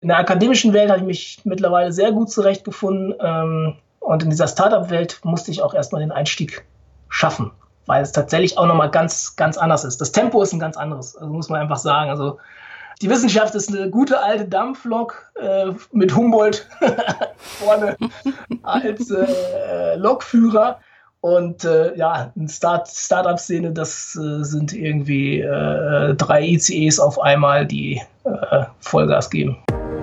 In der akademischen Welt habe ich mich mittlerweile sehr gut zurechtgefunden. Und in dieser Startup-Welt musste ich auch erstmal den Einstieg schaffen, weil es tatsächlich auch nochmal ganz, ganz anders ist. Das Tempo ist ein ganz anderes, also muss man einfach sagen. Also die Wissenschaft ist eine gute alte Dampflok mit Humboldt vorne als Lokführer. Und eine Startup-Szene, das sind irgendwie 3 ICEs auf einmal, die Vollgas geben.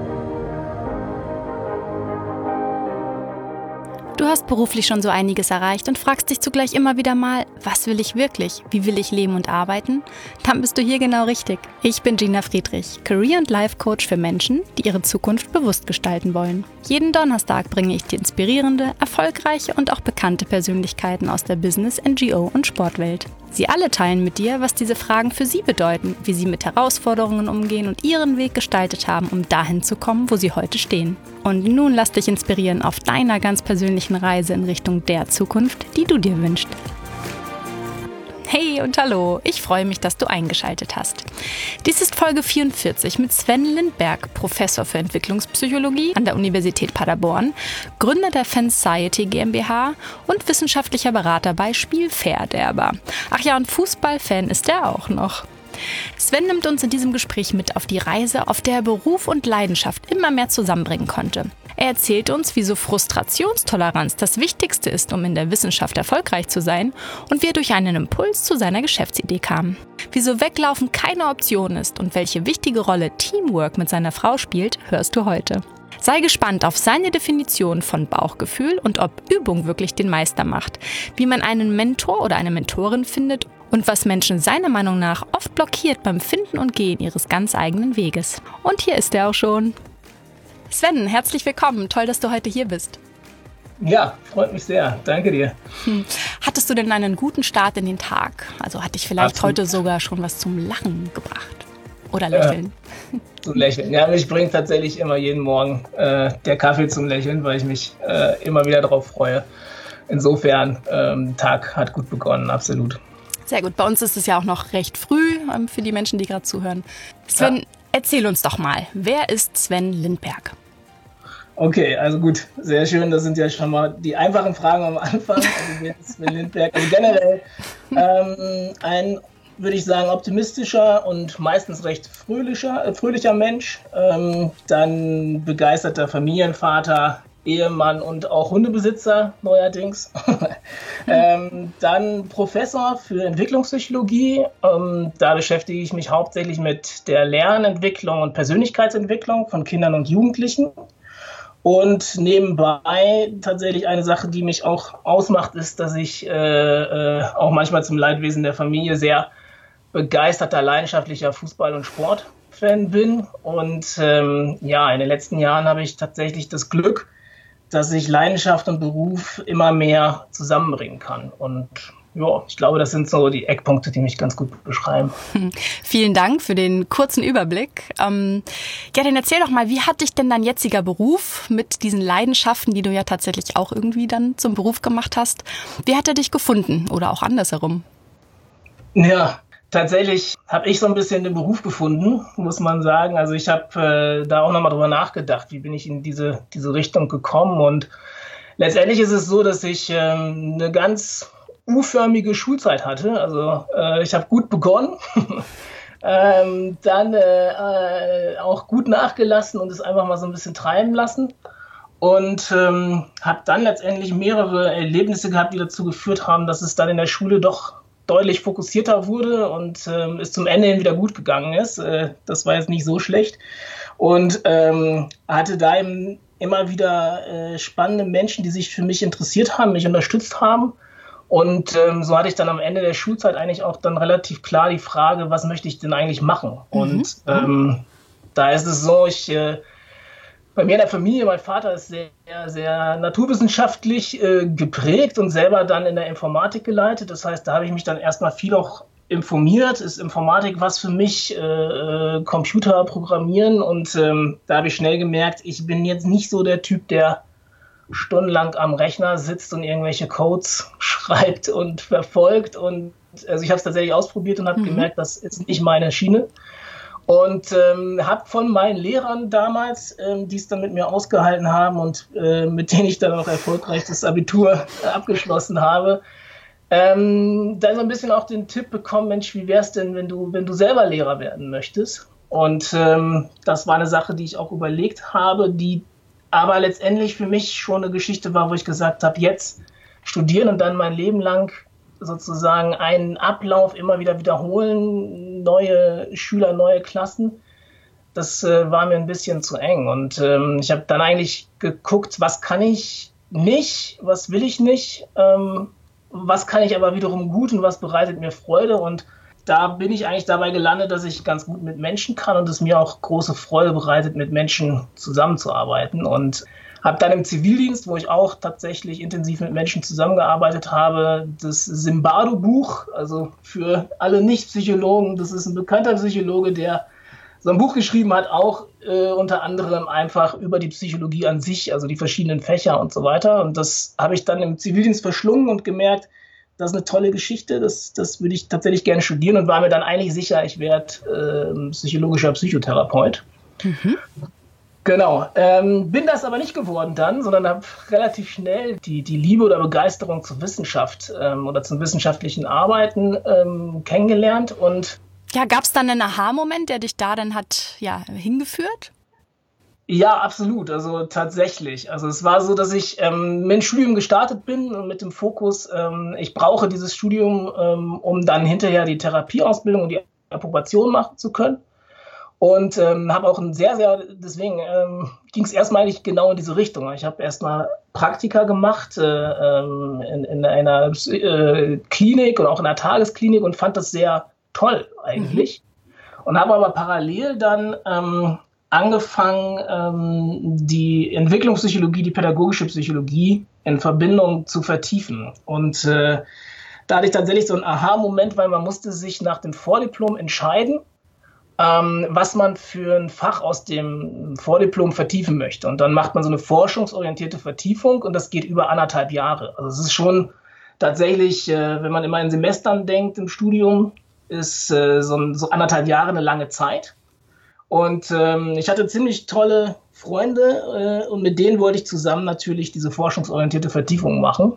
Du hast beruflich schon so einiges erreicht und fragst dich zugleich immer wieder mal, was will ich wirklich? Wie will ich leben und arbeiten? Dann bist du hier genau richtig. Ich bin Gina Friedrich, Career- und Life-Coach für Menschen, die ihre Zukunft bewusst gestalten wollen. Jeden Donnerstag bringe ich dir inspirierende, erfolgreiche und auch bekannte Persönlichkeiten aus der Business-, NGO- und Sportwelt. Sie alle teilen mit dir, was diese Fragen für sie bedeuten, wie sie mit Herausforderungen umgehen und ihren Weg gestaltet haben, um dahin zu kommen, wo sie heute stehen. Und nun lass dich inspirieren auf deiner ganz persönlichen Reise in Richtung der Zukunft, die du dir wünschst. Hey und hallo, ich freue mich, dass du eingeschaltet hast. Dies ist Folge 44 mit Sven Lindberg, Professor für Entwicklungspsychologie an der Universität Paderborn, Gründer der Fansciety GmbH und wissenschaftlicher Berater bei Spielverderber. Ach ja, und Fußballfan ist er auch noch. Sven nimmt uns in diesem Gespräch mit auf die Reise, auf der er Beruf und Leidenschaft immer mehr zusammenbringen konnte. Er erzählt uns, wieso Frustrationstoleranz das Wichtigste ist, um in der Wissenschaft erfolgreich zu sein und wie er durch einen Impuls zu seiner Geschäftsidee kam. Wieso Weglaufen keine Option ist und welche wichtige Rolle Teamwork mit seiner Frau spielt, hörst du heute. Sei gespannt auf seine Definition von Bauchgefühl und ob Übung wirklich den Meister macht, wie man einen Mentor oder eine Mentorin findet und was Menschen seiner Meinung nach oft blockiert beim Finden und Gehen ihres ganz eigenen Weges. Und hier ist er auch schon. Sven, herzlich willkommen. Toll, dass du heute hier bist. Ja, freut mich sehr. Danke dir. Hattest du denn einen guten Start in den Tag? Also hat dich vielleicht Absolut. heute sogar schon was zum Lachen gebracht? Oder Lächeln? Zum Lächeln. Ja, mich bringt tatsächlich immer jeden Morgen der Kaffee zum Lächeln, weil ich mich immer wieder darauf freue. Insofern, der Tag hat gut begonnen, absolut. Sehr gut. Bei uns ist es ja auch noch recht früh für die Menschen, die gerade zuhören. Sven, erzähl uns doch mal, wer ist Sven Lindberg? Okay, also gut, sehr schön. Das sind ja schon mal die einfachen Fragen am Anfang. Also wer ist Sven Lindberg? Also generell ein, würde ich sagen, optimistischer und meistens recht fröhlicher Mensch. Dann begeisterter Familienvater, Ehemann und auch Hundebesitzer neuerdings. Dann Professor für Entwicklungspsychologie. Da beschäftige ich mich hauptsächlich mit der Lernentwicklung und Persönlichkeitsentwicklung von Kindern und Jugendlichen. Und nebenbei tatsächlich eine Sache, die mich auch ausmacht, ist, dass ich auch manchmal zum Leidwesen der Familie sehr begeisterter, leidenschaftlicher Fußball- und Sportfan bin. Und in den letzten Jahren habe ich tatsächlich das Glück, dass ich Leidenschaft und Beruf immer mehr zusammenbringen kann. Und ja, ich glaube, das sind so die Eckpunkte, die mich ganz gut beschreiben. Vielen Dank für den kurzen Überblick. Dann erzähl doch mal, wie hat dich denn dein jetziger Beruf mit diesen Leidenschaften, die du ja tatsächlich auch irgendwie dann zum Beruf gemacht hast, wie hat er dich gefunden oder auch andersherum? Ja, tatsächlich habe ich so ein bisschen den Beruf gefunden, muss man sagen. Also ich habe da auch nochmal drüber nachgedacht, wie bin ich in diese Richtung gekommen. Und letztendlich ist es so, dass ich eine ganz U-förmige Schulzeit hatte. Also ich habe gut begonnen, dann auch gut nachgelassen und es einfach mal so ein bisschen treiben lassen. Und habe dann letztendlich mehrere Erlebnisse gehabt, die dazu geführt haben, dass es dann in der Schule doch deutlich fokussierter wurde und es zum Ende hin wieder gut gegangen ist. Das war jetzt nicht so schlecht. Und hatte da eben immer wieder spannende Menschen, die sich für mich interessiert haben, mich unterstützt haben. Und so hatte ich dann am Ende der Schulzeit eigentlich auch dann relativ klar die Frage, was möchte ich denn eigentlich machen? Und da ist es so, bei mir in der Familie, mein Vater ist sehr, sehr naturwissenschaftlich geprägt und selber dann in der Informatik geleitet. Das heißt, da habe ich mich dann erstmal viel auch informiert. Ist Informatik was für mich? Computer programmieren? Und da habe ich schnell gemerkt, ich bin jetzt nicht so der Typ, der stundenlang am Rechner sitzt und irgendwelche Codes schreibt und verfolgt. Und also ich habe es tatsächlich ausprobiert und habe gemerkt, das ist nicht meine Schiene. Und habe von meinen Lehrern damals, die es dann mit mir ausgehalten haben und mit denen ich dann auch erfolgreich das Abitur abgeschlossen habe, dann so ein bisschen auch den Tipp bekommen, Mensch, wie wär's denn, wenn du selber Lehrer werden möchtest? Und das war eine Sache, die ich auch überlegt habe, die aber letztendlich für mich schon eine Geschichte war, wo ich gesagt habe, jetzt studieren und dann mein Leben lang sozusagen einen Ablauf immer wieder wiederholen, neue Schüler, neue Klassen. Das war mir ein bisschen zu eng. Und ich habe dann eigentlich geguckt, was kann ich nicht, was will ich nicht, was kann ich aber wiederum gut und was bereitet mir Freude. Und da bin ich eigentlich dabei gelandet, dass ich ganz gut mit Menschen kann und es mir auch große Freude bereitet, mit Menschen zusammenzuarbeiten. Und habe dann im Zivildienst, wo ich auch tatsächlich intensiv mit Menschen zusammengearbeitet habe, das Zimbardo-Buch, also für alle Nicht-Psychologen, das ist ein bekannter Psychologe, der so ein Buch geschrieben hat, auch unter anderem einfach über die Psychologie an sich, also die verschiedenen Fächer und so weiter. Und das habe ich dann im Zivildienst verschlungen und gemerkt, das ist eine tolle Geschichte, das würde ich tatsächlich gerne studieren und war mir dann eigentlich sicher, ich werde psychologischer Psychotherapeut. Mhm. Genau, bin das aber nicht geworden dann, sondern habe relativ schnell die Liebe oder Begeisterung zur Wissenschaft oder zum wissenschaftlichen Arbeiten kennengelernt. Und ja, gab es dann einen Aha-Moment, der dich da dann hat hingeführt? Ja, absolut, also tatsächlich. Also es war so, dass ich mit dem Studium gestartet bin und mit dem Fokus, ich brauche dieses Studium, um dann hinterher die Therapieausbildung und die Approbation machen zu können. Und habe auch deswegen ging es erstmal nicht genau in diese Richtung. Ich habe erstmal Praktika gemacht in einer Klinik und auch in einer Tagesklinik und fand das sehr toll eigentlich. Und habe aber parallel dann angefangen, die Entwicklungspsychologie, die pädagogische Psychologie in Verbindung zu vertiefen. Und da hatte ich tatsächlich so einen Aha-Moment, weil man musste sich nach dem Vordiplom entscheiden, was man für ein Fach aus dem Vordiplom vertiefen möchte. Und dann macht man so eine forschungsorientierte Vertiefung und das geht über 1,5 Jahre. Also es ist schon tatsächlich, wenn man immer in Semestern denkt im Studium, ist so 1,5 Jahre eine lange Zeit. Und ich hatte ziemlich tolle Freunde und mit denen wollte ich zusammen natürlich diese forschungsorientierte Vertiefung machen.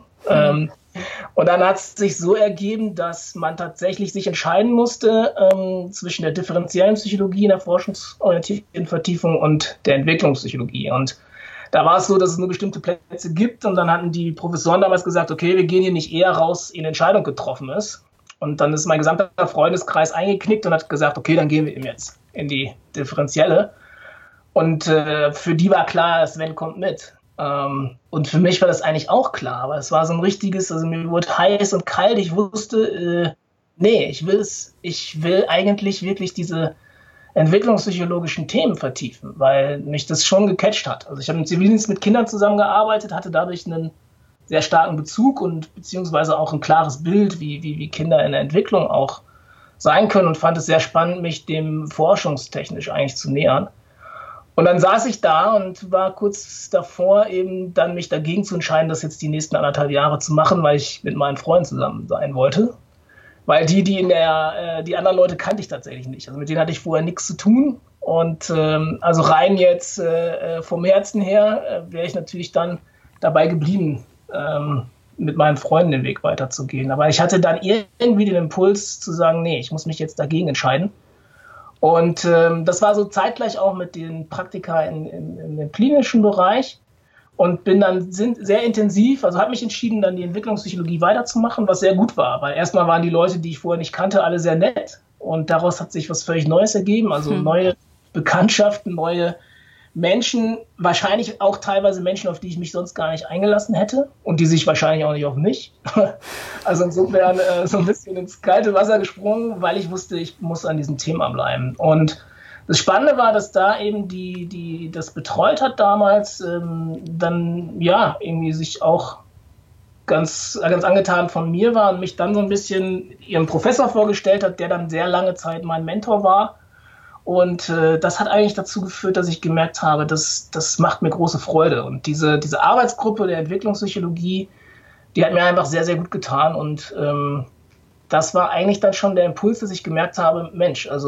Und dann hat es sich so ergeben, dass man tatsächlich sich entscheiden musste zwischen der differenziellen Psychologie in der forschungsorientierten Vertiefung und der Entwicklungspsychologie. Und da war es so, dass es nur bestimmte Plätze gibt und dann hatten die Professoren damals gesagt, okay, wir gehen hier nicht eher raus, ehe eine Entscheidung getroffen ist. Und dann ist mein gesamter Freundeskreis eingeknickt und hat gesagt, okay, dann gehen wir eben jetzt in die differenzielle. Und für die war klar, Sven kommt mit. Und für mich war das eigentlich auch klar, aber es war so ein richtiges, also mir wurde heiß und kalt, ich wusste, nee, ich will eigentlich wirklich diese entwicklungspsychologischen Themen vertiefen, weil mich das schon gecatcht hat. Also ich habe im Zivildienst mit Kindern zusammengearbeitet, hatte dadurch einen sehr starken Bezug und beziehungsweise auch ein klares Bild, wie Kinder in der Entwicklung auch sein können und fand es sehr spannend, mich dem forschungstechnisch eigentlich zu nähern. Und dann saß ich da und war kurz davor, eben dann mich dagegen zu entscheiden, das jetzt die nächsten 1,5 Jahre zu machen, weil ich mit meinen Freunden zusammen sein wollte. Weil die anderen Leute kannte ich tatsächlich nicht. Also mit denen hatte ich vorher nichts zu tun. Und also rein jetzt vom Herzen her wäre ich natürlich dann dabei geblieben, mit meinen Freunden den Weg weiterzugehen. Aber ich hatte dann irgendwie den Impuls zu sagen, nee, ich muss mich jetzt dagegen entscheiden. Und das war so zeitgleich auch mit den Praktika im klinischen Bereich und bin dann sehr intensiv, also habe mich entschieden, dann die Entwicklungspsychologie weiterzumachen, was sehr gut war, weil erstmal waren die Leute, die ich vorher nicht kannte, alle sehr nett und daraus hat sich was völlig Neues ergeben, also neue Bekanntschaften, neue Menschen, wahrscheinlich auch teilweise Menschen, auf die ich mich sonst gar nicht eingelassen hätte und die sich wahrscheinlich auch nicht auf mich. Also insofern so ein bisschen ins kalte Wasser gesprungen, weil ich wusste, ich muss an diesem Thema bleiben. Und das Spannende war, dass da eben die das betreut hat damals, dann ja irgendwie sich auch ganz angetan von mir war und mich dann so ein bisschen ihrem Professor vorgestellt hat, der dann sehr lange Zeit mein Mentor war. Und das hat eigentlich dazu geführt, dass ich gemerkt habe, das macht mir große Freude. Und diese Arbeitsgruppe der Entwicklungspsychologie, die hat mir einfach sehr, sehr gut getan. Und das war eigentlich dann schon der Impuls, dass ich gemerkt habe, Mensch, also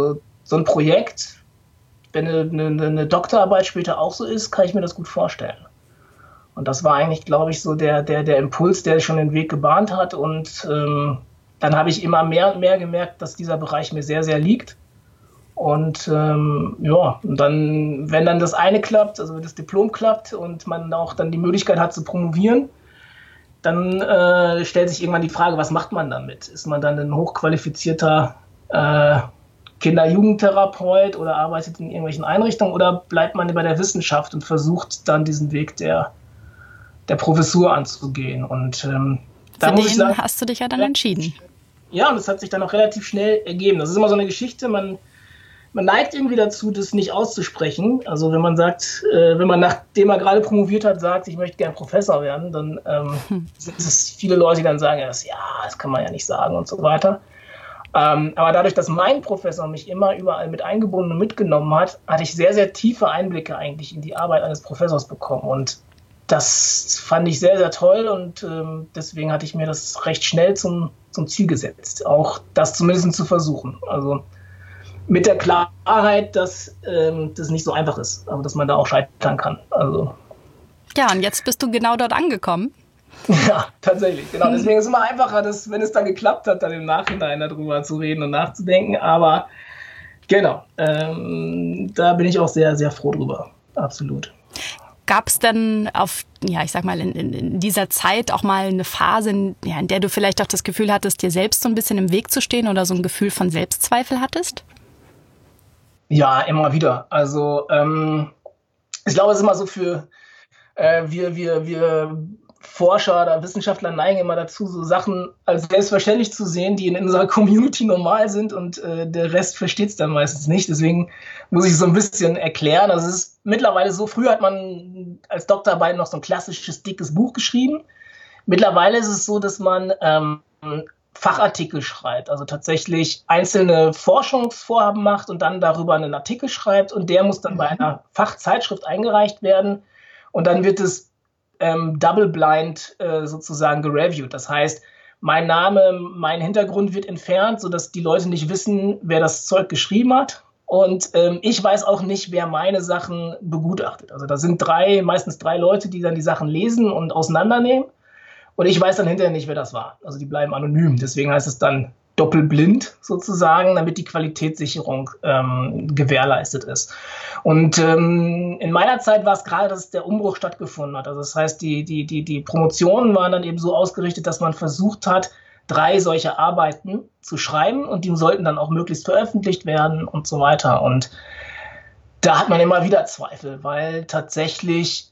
so ein Projekt, wenn eine Doktorarbeit später auch so ist, kann ich mir das gut vorstellen. Und das war eigentlich, glaube ich, so der Impuls, der schon den Weg gebahnt hat. Und dann habe ich immer mehr und mehr gemerkt, dass dieser Bereich mir sehr, sehr liegt. Und und dann, wenn dann das eine klappt, also wenn das Diplom klappt und man auch dann die Möglichkeit hat zu promovieren, dann stellt sich irgendwann die Frage, was macht man damit? Ist man dann ein hochqualifizierter Kinder-Jugendtherapeut oder arbeitet in irgendwelchen Einrichtungen oder bleibt man bei der Wissenschaft und versucht dann diesen Weg der Professur anzugehen? Und da muss ich sagen, hast du dich ja dann entschieden. Ja, und das hat sich dann auch relativ schnell ergeben. Das ist immer so eine Geschichte, man neigt irgendwie dazu, das nicht auszusprechen. Also wenn man sagt, wenn man nachdem man gerade promoviert hat, sagt, ich möchte gern Professor werden, dann sind es viele Leute, die dann sagen, das kann man ja nicht sagen und so weiter. Aber dadurch, dass mein Professor mich immer überall mit eingebunden und mitgenommen hat, hatte ich sehr, sehr tiefe Einblicke eigentlich in die Arbeit eines Professors bekommen. Und das fand ich sehr, sehr toll und deswegen hatte ich mir das recht schnell zum Ziel gesetzt, auch das zumindest zu versuchen. Also mit der Klarheit, dass das nicht so einfach ist, aber dass man da auch scheitern kann. Also. Ja, und jetzt bist du genau dort angekommen. Ja, tatsächlich, genau. Deswegen ist es immer einfacher, wenn es dann geklappt hat, dann im Nachhinein darüber zu reden und nachzudenken. Aber genau, da bin ich auch sehr, sehr froh drüber. Absolut. Gab es denn in dieser Zeit auch mal eine Phase, in der du vielleicht auch das Gefühl hattest, dir selbst so ein bisschen im Weg zu stehen oder so ein Gefühl von Selbstzweifel hattest? Ja, immer wieder. Also ich glaube, es ist immer so für wir Forscher oder Wissenschaftler neigen immer dazu, so Sachen als selbstverständlich zu sehen, die in unserer Community normal sind und der Rest versteht es dann meistens nicht. Deswegen muss ich es so ein bisschen erklären. Also es ist mittlerweile so, früher hat man als Doktorarbeit noch so ein klassisches, dickes Buch geschrieben. Mittlerweile ist es so, dass man Fachartikel schreibt, also tatsächlich einzelne Forschungsvorhaben macht und dann darüber einen Artikel schreibt und der muss dann bei einer Fachzeitschrift eingereicht werden und dann wird es double blind sozusagen gereviewt. Das heißt, mein Name, mein Hintergrund wird entfernt, sodass die Leute nicht wissen, wer das Zeug geschrieben hat. Und ich weiß auch nicht, wer meine Sachen begutachtet. Also da sind meistens drei Leute, die dann die Sachen lesen und auseinandernehmen. Und ich weiß dann hinterher nicht, wer das war. Also die bleiben anonym. Deswegen heißt es dann doppelblind sozusagen, damit die Qualitätssicherung gewährleistet ist. Und in meiner Zeit war es gerade, dass der Umbruch stattgefunden hat. Also das heißt, die Promotionen waren dann eben so ausgerichtet, dass man versucht hat, 3 solche Arbeiten zu schreiben und die sollten dann auch möglichst veröffentlicht werden und so weiter. Und da hat man immer wieder Zweifel, weil tatsächlich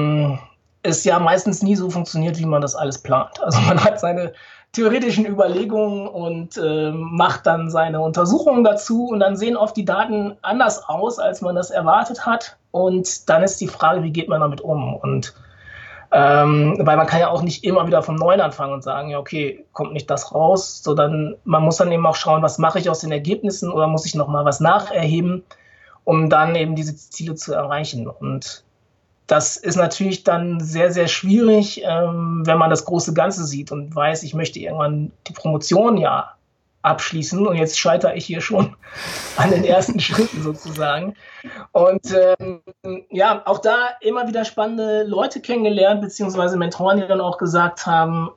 es ja meistens nie so funktioniert, wie man das alles plant. Also man hat seine theoretischen Überlegungen und macht dann seine Untersuchungen dazu und dann sehen oft die Daten anders aus, als man das erwartet hat. Und dann ist die Frage, wie geht man damit um? Und weil man kann ja auch nicht immer wieder vom Neuen anfangen und sagen, ja okay, kommt nicht das raus, sondern man muss dann eben auch schauen, was mache ich aus den Ergebnissen oder muss ich nochmal was nacherheben, um dann eben diese Ziele zu erreichen. Und das ist natürlich dann sehr, sehr schwierig, wenn man das große Ganze sieht und weiß, ich möchte irgendwann die Promotion ja abschließen und jetzt scheitere ich hier schon an den ersten Schritten sozusagen. Und auch da immer wieder spannende Leute kennengelernt, beziehungsweise Mentoren, die dann auch gesagt haben,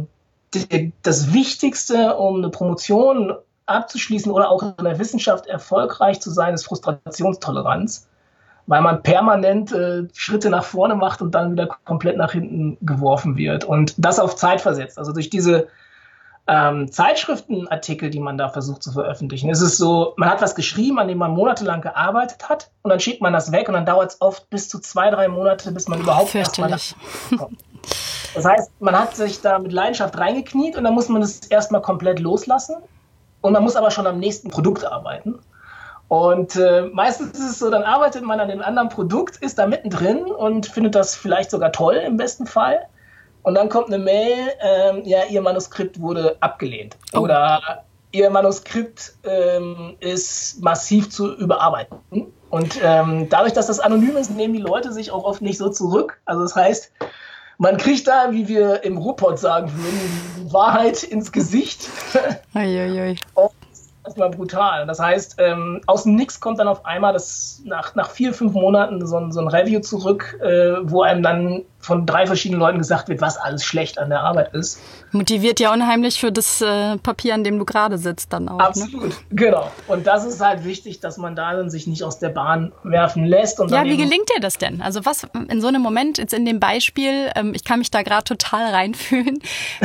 das Wichtigste, um eine Promotion abzuschließen oder auch in der Wissenschaft erfolgreich zu sein, ist Frustrationstoleranz, weil man permanent Schritte nach vorne macht und dann wieder komplett nach hinten geworfen wird und das auf Zeit versetzt. Also durch diese Zeitschriftenartikel, die man da versucht zu veröffentlichen, ist es so, man hat was geschrieben, an dem man monatelang gearbeitet hat und dann schickt man das weg und dann dauert es oft bis zu 2-3 Monate, bis man überhaupt erstmal kommt. Das heißt, man hat sich da mit Leidenschaft reingekniet und dann muss man das erstmal komplett loslassen und man muss aber schon am nächsten Produkt arbeiten. Und meistens ist es so, dann arbeitet man an dem anderen Produkt, ist da mittendrin und findet das vielleicht sogar toll im besten Fall. Und dann kommt eine Mail, Ihr Manuskript wurde abgelehnt. Oh. Oder Ihr Manuskript ist massiv zu überarbeiten. Und dadurch, dass das anonym ist, nehmen die Leute sich auch oft nicht so zurück. Also das heißt, man kriegt da, wie wir im Ruhrpott sagen würden, die Wahrheit ins Gesicht. Uiuiui. Und erstmal brutal. Das heißt, aus dem Nix kommt dann auf einmal nach 4-5 Monaten so ein Review zurück, wo einem dann von 3 verschiedenen Leuten gesagt wird, was alles schlecht an der Arbeit ist. Motiviert ja unheimlich für das Papier, an dem du gerade sitzt dann auch. Absolut, ne? Genau. Und das ist halt wichtig, dass man da dann sich nicht aus der Bahn werfen lässt. Und ja, wie gelingt dir das denn? Also was in so einem Moment, jetzt in dem Beispiel, ich kann mich da gerade total reinfühlen.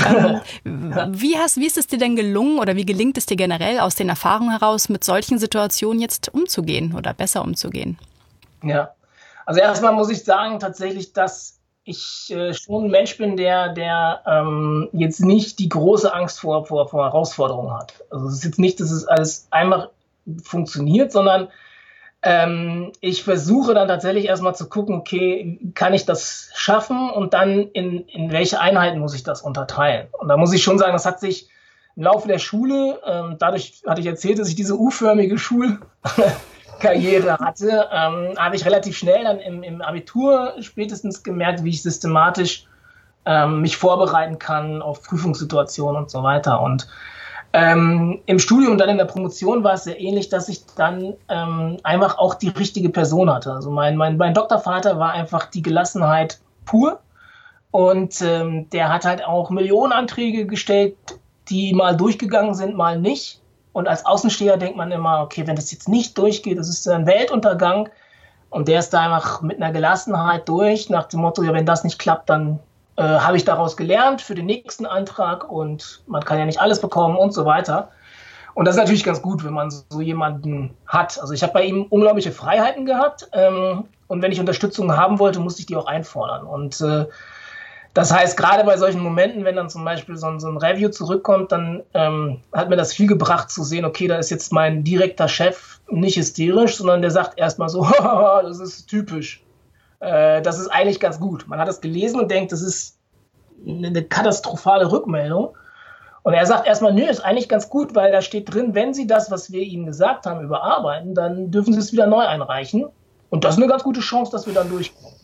Wie ist es dir denn gelungen oder wie gelingt es dir generell aus den Erfahrungen heraus, mit solchen Situationen jetzt umzugehen oder besser umzugehen? Ja, also erstmal muss ich sagen tatsächlich, dass ich schon ein Mensch bin, der jetzt nicht die große Angst vor Herausforderungen hat. Also es ist jetzt nicht, dass es alles einfach funktioniert, sondern ich versuche dann tatsächlich erstmal zu gucken, okay, kann ich das schaffen und dann in welche Einheiten muss ich das unterteilen? Und da muss ich schon sagen, das hat sich im Laufe der Schule, dadurch hatte ich erzählt, dass ich diese U-förmige Schulkarriere hatte, habe ich relativ schnell dann im Abitur spätestens gemerkt, wie ich systematisch mich vorbereiten kann auf Prüfungssituationen und so weiter. Und im Studium und dann in der Promotion war es sehr ähnlich, dass ich dann einfach auch die richtige Person hatte. Also mein Doktorvater war einfach die Gelassenheit pur und der hat halt auch Millionen Anträge gestellt, die mal durchgegangen sind, mal nicht. Und als Außensteher denkt man immer, okay, wenn das jetzt nicht durchgeht, das ist ein Weltuntergang. Und der ist da einfach mit einer Gelassenheit durch, nach dem Motto, ja, wenn das nicht klappt, dann habe ich daraus gelernt für den nächsten Antrag und man kann ja nicht alles bekommen und so weiter. Und das ist natürlich ganz gut, wenn man so jemanden hat. Also ich habe bei ihm unglaubliche Freiheiten gehabt und wenn ich Unterstützung haben wollte, musste ich die auch einfordern. Und das heißt, gerade bei solchen Momenten, wenn dann zum Beispiel so ein Review zurückkommt, dann hat mir das viel gebracht zu sehen, okay, da ist jetzt mein direkter Chef nicht hysterisch, sondern der sagt erstmal so, das ist typisch. Das ist eigentlich ganz gut. Man hat das gelesen und denkt, das ist eine katastrophale Rückmeldung. Und er sagt erstmal, nö, ist eigentlich ganz gut, weil da steht drin, wenn Sie das, was wir Ihnen gesagt haben, überarbeiten, dann dürfen Sie es wieder neu einreichen. Und das ist eine ganz gute Chance, dass wir dann durchkommen.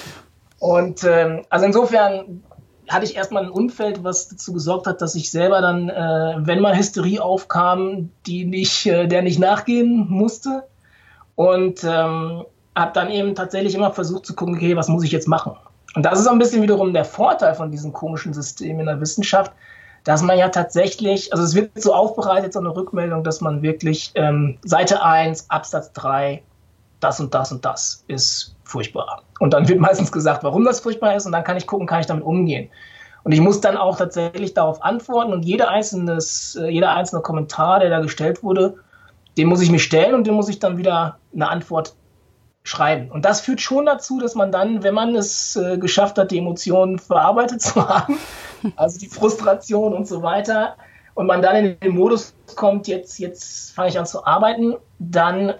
Und also insofern hatte ich erstmal ein Umfeld, was dazu gesorgt hat, dass ich selber dann, wenn mal Hysterie aufkam, der nicht nachgehen musste. Und habe dann eben tatsächlich immer versucht zu gucken, okay, was muss ich jetzt machen? Und das ist auch ein bisschen wiederum der Vorteil von diesem komischen System in der Wissenschaft, dass man ja tatsächlich, also es wird so aufbereitet, so eine Rückmeldung, dass man wirklich Seite 1, Absatz 3, das und das und das ist furchtbar. Und dann wird meistens gesagt, warum das furchtbar ist und dann kann ich gucken, kann ich damit umgehen. Und ich muss dann auch tatsächlich darauf antworten und jeder einzelne Kommentar, der da gestellt wurde, den muss ich mir stellen und dem muss ich dann wieder eine Antwort schreiben. Und das führt schon dazu, dass man dann, wenn man es geschafft hat, die Emotionen verarbeitet zu haben, also die Frustration und so weiter, und man dann in den Modus kommt, jetzt fange ich an zu arbeiten, dann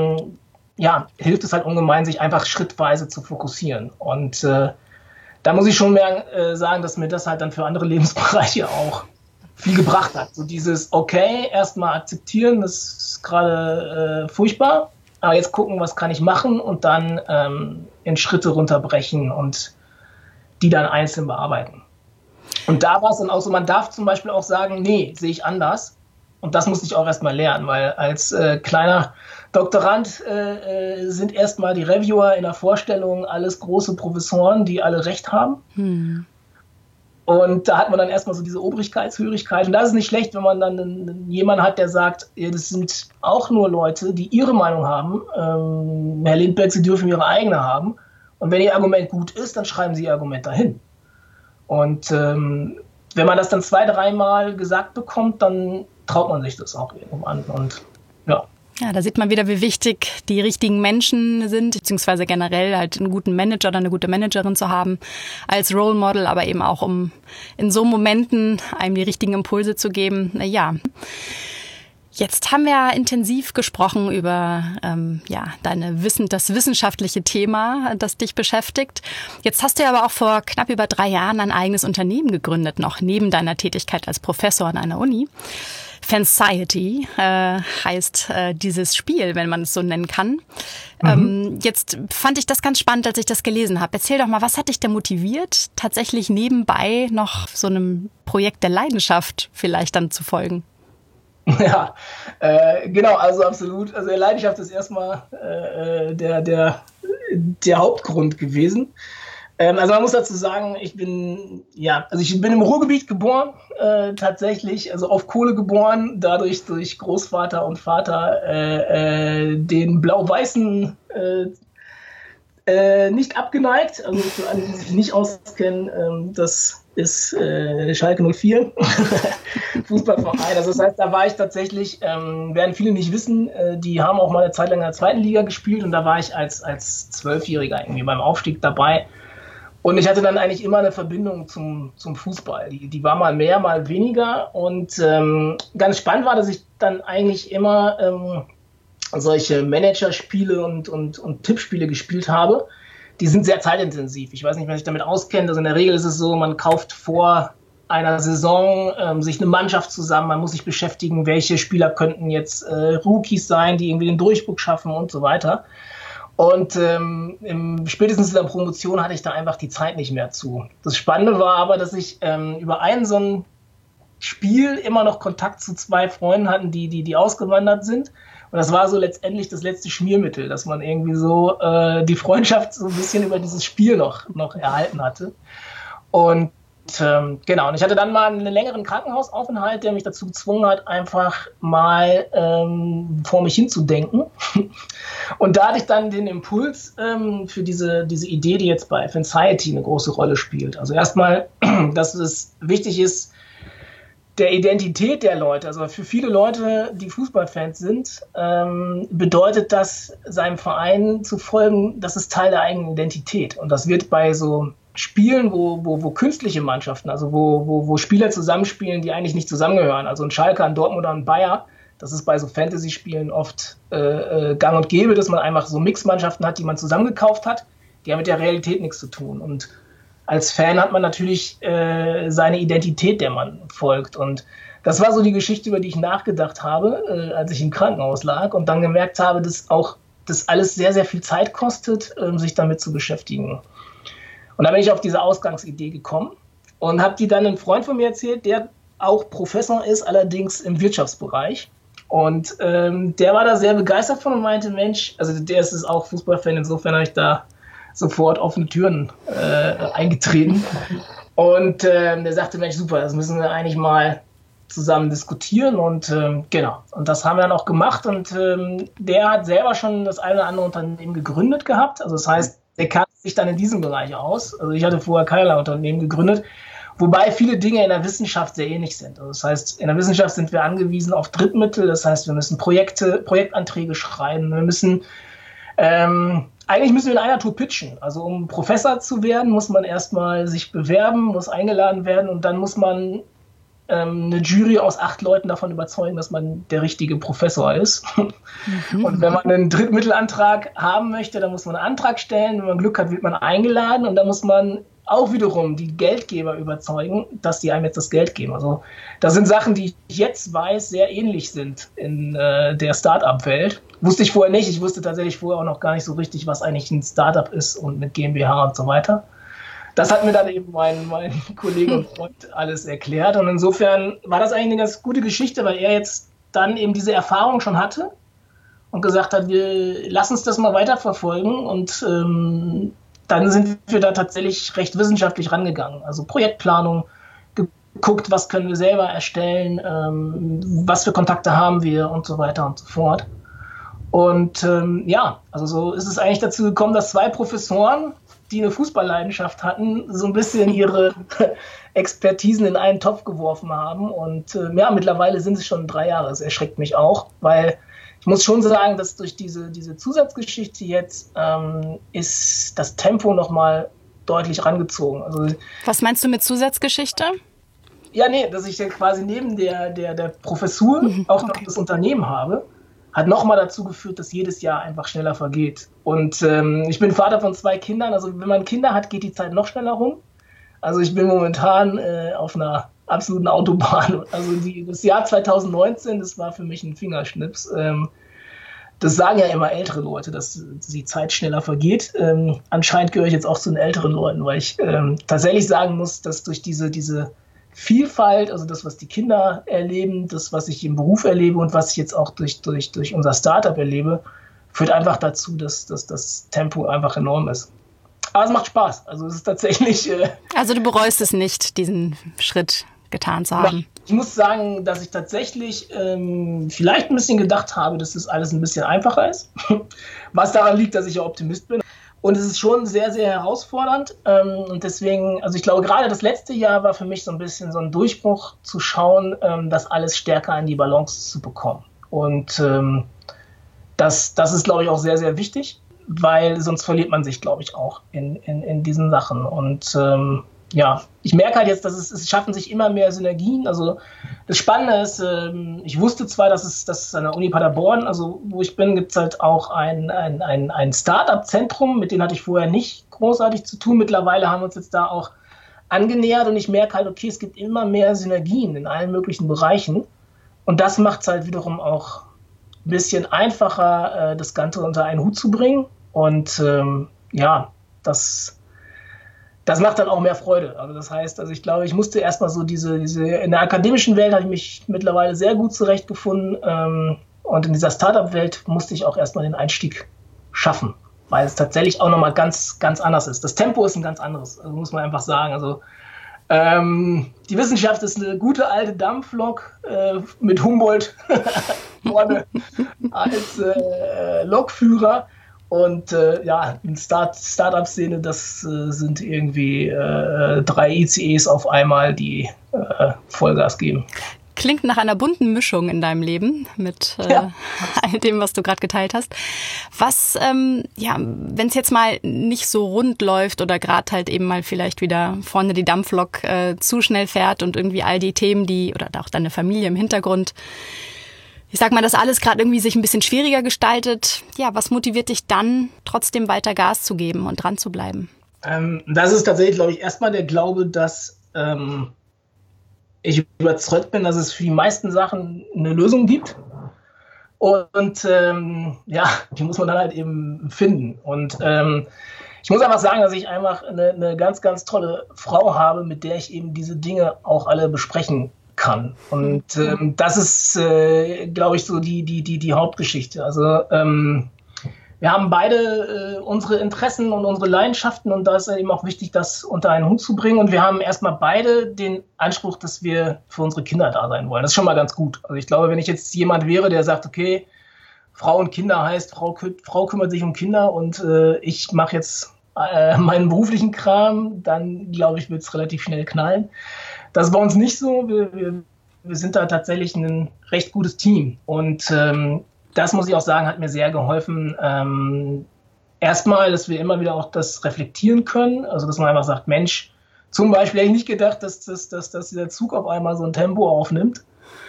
hilft es halt ungemein, sich einfach schrittweise zu fokussieren. Und da muss ich schon mehr sagen, dass mir das halt dann für andere Lebensbereiche auch viel gebracht hat. So dieses, okay, erstmal akzeptieren, das ist gerade furchtbar, aber jetzt gucken, was kann ich machen und dann in Schritte runterbrechen und die dann einzeln bearbeiten. Und da war es dann auch so, man darf zum Beispiel auch sagen, nee, sehe ich anders. Und das musste ich auch erstmal lernen, weil als kleiner Doktorand sind erstmal die Reviewer in der Vorstellung alles große Professoren, die alle Recht haben. Und da hat man dann erstmal so diese Obrigkeitshörigkeit. Und das ist nicht schlecht, wenn man dann jemanden hat, der sagt, das sind auch nur Leute, die ihre Meinung haben. Herr Lindberg, Sie dürfen Ihre eigene haben. Und wenn Ihr Argument gut ist, dann schreiben Sie Ihr Argument dahin. Und wenn man das dann 2-3 Mal gesagt bekommt, dann traut man sich das auch irgendwann an. Und ja. Ja, da sieht man wieder, wie wichtig die richtigen Menschen sind, beziehungsweise generell halt einen guten Manager oder eine gute Managerin zu haben als Role Model, aber eben auch, um in so Momenten einem die richtigen Impulse zu geben. Ja. Jetzt haben wir intensiv gesprochen über das wissenschaftliche Thema, das dich beschäftigt. Jetzt hast du ja aber auch vor knapp über 3 Jahren ein eigenes Unternehmen gegründet, noch neben deiner Tätigkeit als Professor an einer Uni. Fanciety heißt dieses Spiel, wenn man es so nennen kann. Jetzt fand ich das ganz spannend, als ich das gelesen habe. Erzähl doch mal, was hat dich denn motiviert, tatsächlich nebenbei noch so einem Projekt der Leidenschaft vielleicht dann zu folgen? Ja, genau, also absolut. Also Leidenschaft ist erstmal der Hauptgrund gewesen. Also man muss dazu sagen, ich bin im Ruhrgebiet geboren, tatsächlich, also auf Kohle geboren, dadurch durch Großvater und Vater den blau-weißen nicht abgeneigt. Also für alle, die sich nicht auskennen, das ist Schalke 04, Fußballverein. Also das heißt, da war ich tatsächlich, werden viele nicht wissen, die haben auch mal eine Zeit lang in der zweiten Liga gespielt und da war ich als 12-Jähriger irgendwie beim Aufstieg dabei. Und ich hatte dann eigentlich immer eine Verbindung zum Fußball. Die war mal mehr, mal weniger. Und ganz spannend war, dass ich dann eigentlich immer solche Managerspiele und Tippspiele gespielt habe. Die sind sehr zeitintensiv. Ich weiß nicht, wer sich damit auskennt. Also in der Regel ist es so, man kauft vor einer Saison sich eine Mannschaft zusammen. Man muss sich beschäftigen, welche Spieler könnten jetzt Rookies sein, die irgendwie den Durchbruch schaffen und so weiter. Und spätestens in der Promotion hatte ich da einfach die Zeit nicht mehr zu. Das Spannende war aber, dass ich über so ein Spiel immer noch Kontakt zu 2 Freunden hatten, die ausgewandert sind. Und das war so letztendlich das letzte Schmiermittel, dass man irgendwie so die Freundschaft so ein bisschen über dieses Spiel noch erhalten hatte. Und genau, und ich hatte dann mal einen längeren Krankenhausaufenthalt, der mich dazu gezwungen hat, einfach mal vor mich hinzudenken. Und da hatte ich dann den Impuls für diese Idee, die jetzt bei Fansciety eine große Rolle spielt. Also erstmal, dass es wichtig ist, der Identität der Leute, also für viele Leute, die Fußballfans sind, bedeutet das, seinem Verein zu folgen, das ist Teil der eigenen Identität. Und das wird bei so Spielen, wo künstliche Mannschaften, also wo Spieler zusammenspielen, die eigentlich nicht zusammengehören, also ein Schalke, ein Dortmund oder ein Bayer, das ist bei so Fantasy-Spielen oft gang und gäbe, dass man einfach so Mixmannschaften hat, die man zusammengekauft hat, die haben mit der Realität nichts zu tun. Und als Fan hat man natürlich seine Identität, der man folgt. Und das war so die Geschichte, über die ich nachgedacht habe, als ich im Krankenhaus lag und dann gemerkt habe, dass auch das alles sehr, sehr viel Zeit kostet, sich damit zu beschäftigen. Und da bin ich auf diese Ausgangsidee gekommen und habe die dann einem Freund von mir erzählt, der auch Professor ist, allerdings im Wirtschaftsbereich. Und der war da sehr begeistert von und meinte, Mensch, also der ist auch Fußballfan, insofern habe ich da sofort offene Türen eingetreten. Und der sagte, Mensch, super, das müssen wir eigentlich mal zusammen diskutieren. Und genau, und das haben wir dann auch gemacht. Und der hat selber schon das eine oder andere Unternehmen gegründet gehabt. Also das heißt, der kannte sich dann in diesem Bereich aus. Also ich hatte vorher keinerlei Unternehmen gegründet, wobei viele Dinge in der Wissenschaft sehr ähnlich sind. Also das heißt, in der Wissenschaft sind wir angewiesen auf Drittmittel. Das heißt, wir müssen Projektanträge schreiben. Wir müssen eigentlich müssen wir in einer Tour pitchen. Also um Professor zu werden, muss man erstmal sich bewerben, muss eingeladen werden und dann muss man eine Jury aus 8 Leuten davon überzeugen, dass man der richtige Professor ist. Und wenn man einen Drittmittelantrag haben möchte, dann muss man einen Antrag stellen. Wenn man Glück hat, wird man eingeladen und dann muss man auch wiederum die Geldgeber überzeugen, dass die einem jetzt das Geld geben. Also das sind Sachen, die ich jetzt weiß, sehr ähnlich sind in der Start-up-Welt. Wusste ich vorher nicht. Ich wusste tatsächlich vorher auch noch gar nicht so richtig, was eigentlich ein Startup ist und mit GmbH und so weiter. Das hat mir dann eben mein Kollege und Freund alles erklärt. Und insofern war das eigentlich eine ganz gute Geschichte, weil er jetzt dann eben diese Erfahrung schon hatte und gesagt hat, lass uns das mal weiterverfolgen. Und dann sind wir da tatsächlich recht wissenschaftlich rangegangen. Also Projektplanung, geguckt, was können wir selber erstellen, was für Kontakte haben wir und so weiter und so fort. Und also so ist es eigentlich dazu gekommen, dass 2 Professoren, die eine Fußballleidenschaft hatten, so ein bisschen ihre Expertisen in einen Topf geworfen haben. Und mittlerweile sind es schon 3 Jahre. Das erschreckt mich auch, weil ich muss schon sagen, dass durch diese Zusatzgeschichte jetzt ist das Tempo nochmal deutlich rangezogen. Also, was meinst du mit Zusatzgeschichte? Ja, dass ich ja quasi neben der Professur auch noch das Unternehmen habe, hat nochmal dazu geführt, dass jedes Jahr einfach schneller vergeht. Und ich bin Vater von 2 Kindern, also wenn man Kinder hat, geht die Zeit noch schneller rum. Also ich bin momentan auf einer absoluten Autobahn. Also das Jahr 2019, das war für mich ein Fingerschnips. Das sagen ja immer ältere Leute, dass die Zeit schneller vergeht. Anscheinend gehöre ich jetzt auch zu den älteren Leuten, weil ich tatsächlich sagen muss, dass durch diese Vielfalt, also das, was die Kinder erleben, das, was ich im Beruf erlebe und was ich jetzt auch durch unser Startup erlebe, führt einfach dazu, dass das Tempo einfach enorm ist. Aber es macht Spaß. Also es ist tatsächlich... Also du bereust es nicht, diesen Schritt getan zu haben? Ich muss sagen, dass ich tatsächlich vielleicht ein bisschen gedacht habe, dass das alles ein bisschen einfacher ist. Was daran liegt, dass ich ja Optimist bin. Und es ist schon sehr, sehr herausfordernd. Und deswegen, also ich glaube, gerade das letzte Jahr war für mich so ein bisschen so ein Durchbruch zu schauen, das alles stärker in die Balance zu bekommen. Und das ist, glaube ich, auch sehr, sehr wichtig, weil sonst verliert man sich, glaube ich, auch in diesen Sachen. Und ich merke halt jetzt, dass es schaffen sich immer mehr Synergien. Also das Spannende ist, ich wusste zwar, dass es an der Uni Paderborn, also wo ich bin, gibt es halt auch ein Start-up-Zentrum, mit denen hatte ich vorher nicht großartig zu tun. Mittlerweile haben wir uns jetzt da auch angenähert und ich merke halt, okay, es gibt immer mehr Synergien in allen möglichen Bereichen. Und das macht es halt wiederum auch ein bisschen einfacher, das Ganze unter einen Hut zu bringen. Und das macht dann auch mehr Freude. Also das heißt, ich glaube, ich musste erstmal so diese in der akademischen Welt habe ich mich mittlerweile sehr gut zurechtgefunden. Und in dieser Startup-Welt musste ich auch erstmal den Einstieg schaffen, weil es tatsächlich auch nochmal ganz, ganz anders ist. Das Tempo ist ein ganz anderes, also muss man einfach sagen. Also die Wissenschaft ist eine gute alte Dampflok mit Humboldt vorne als Lokführer. Und in Start-up-Szene, das sind irgendwie 3 ICEs auf einmal, die Vollgas geben. Klingt nach einer bunten Mischung in deinem Leben mit all dem, was du gerade geteilt hast. Was, wenn es jetzt mal nicht so rund läuft oder gerade halt eben mal vielleicht wieder vorne die Dampflok zu schnell fährt und irgendwie all die Themen, oder auch deine Familie im Hintergrund, ich sag mal, dass alles gerade irgendwie sich ein bisschen schwieriger gestaltet. Ja, was motiviert dich dann, trotzdem weiter Gas zu geben und dran zu bleiben? Das ist tatsächlich, glaube ich, erstmal der Glaube, dass ich überzeugt bin, dass es für die meisten Sachen eine Lösung gibt. Und die muss man dann halt eben finden. Und ich muss einfach sagen, dass ich einfach eine ganz, ganz tolle Frau habe, mit der ich eben diese Dinge auch alle besprechen kann. Und das ist, glaube ich, so die Hauptgeschichte. Also wir haben beide unsere Interessen und unsere Leidenschaften und da ist eben auch wichtig, das unter einen Hut zu bringen. Und wir haben erstmal beide den Anspruch, dass wir für unsere Kinder da sein wollen. Das ist schon mal ganz gut. Also ich glaube, wenn ich jetzt jemand wäre, der sagt, okay, Frau und Kinder heißt, Frau kümmert sich um Kinder und ich mache jetzt meinen beruflichen Kram, dann glaube ich, wird es relativ schnell knallen. Das ist bei uns nicht so. Wir sind da tatsächlich ein recht gutes Team. Und das muss ich auch sagen, hat mir sehr geholfen. Erstmal, dass wir immer wieder auch das reflektieren können. Also, dass man einfach sagt, Mensch, zum Beispiel hätte ich nicht gedacht, dass dieser Zug auf einmal so ein Tempo aufnimmt.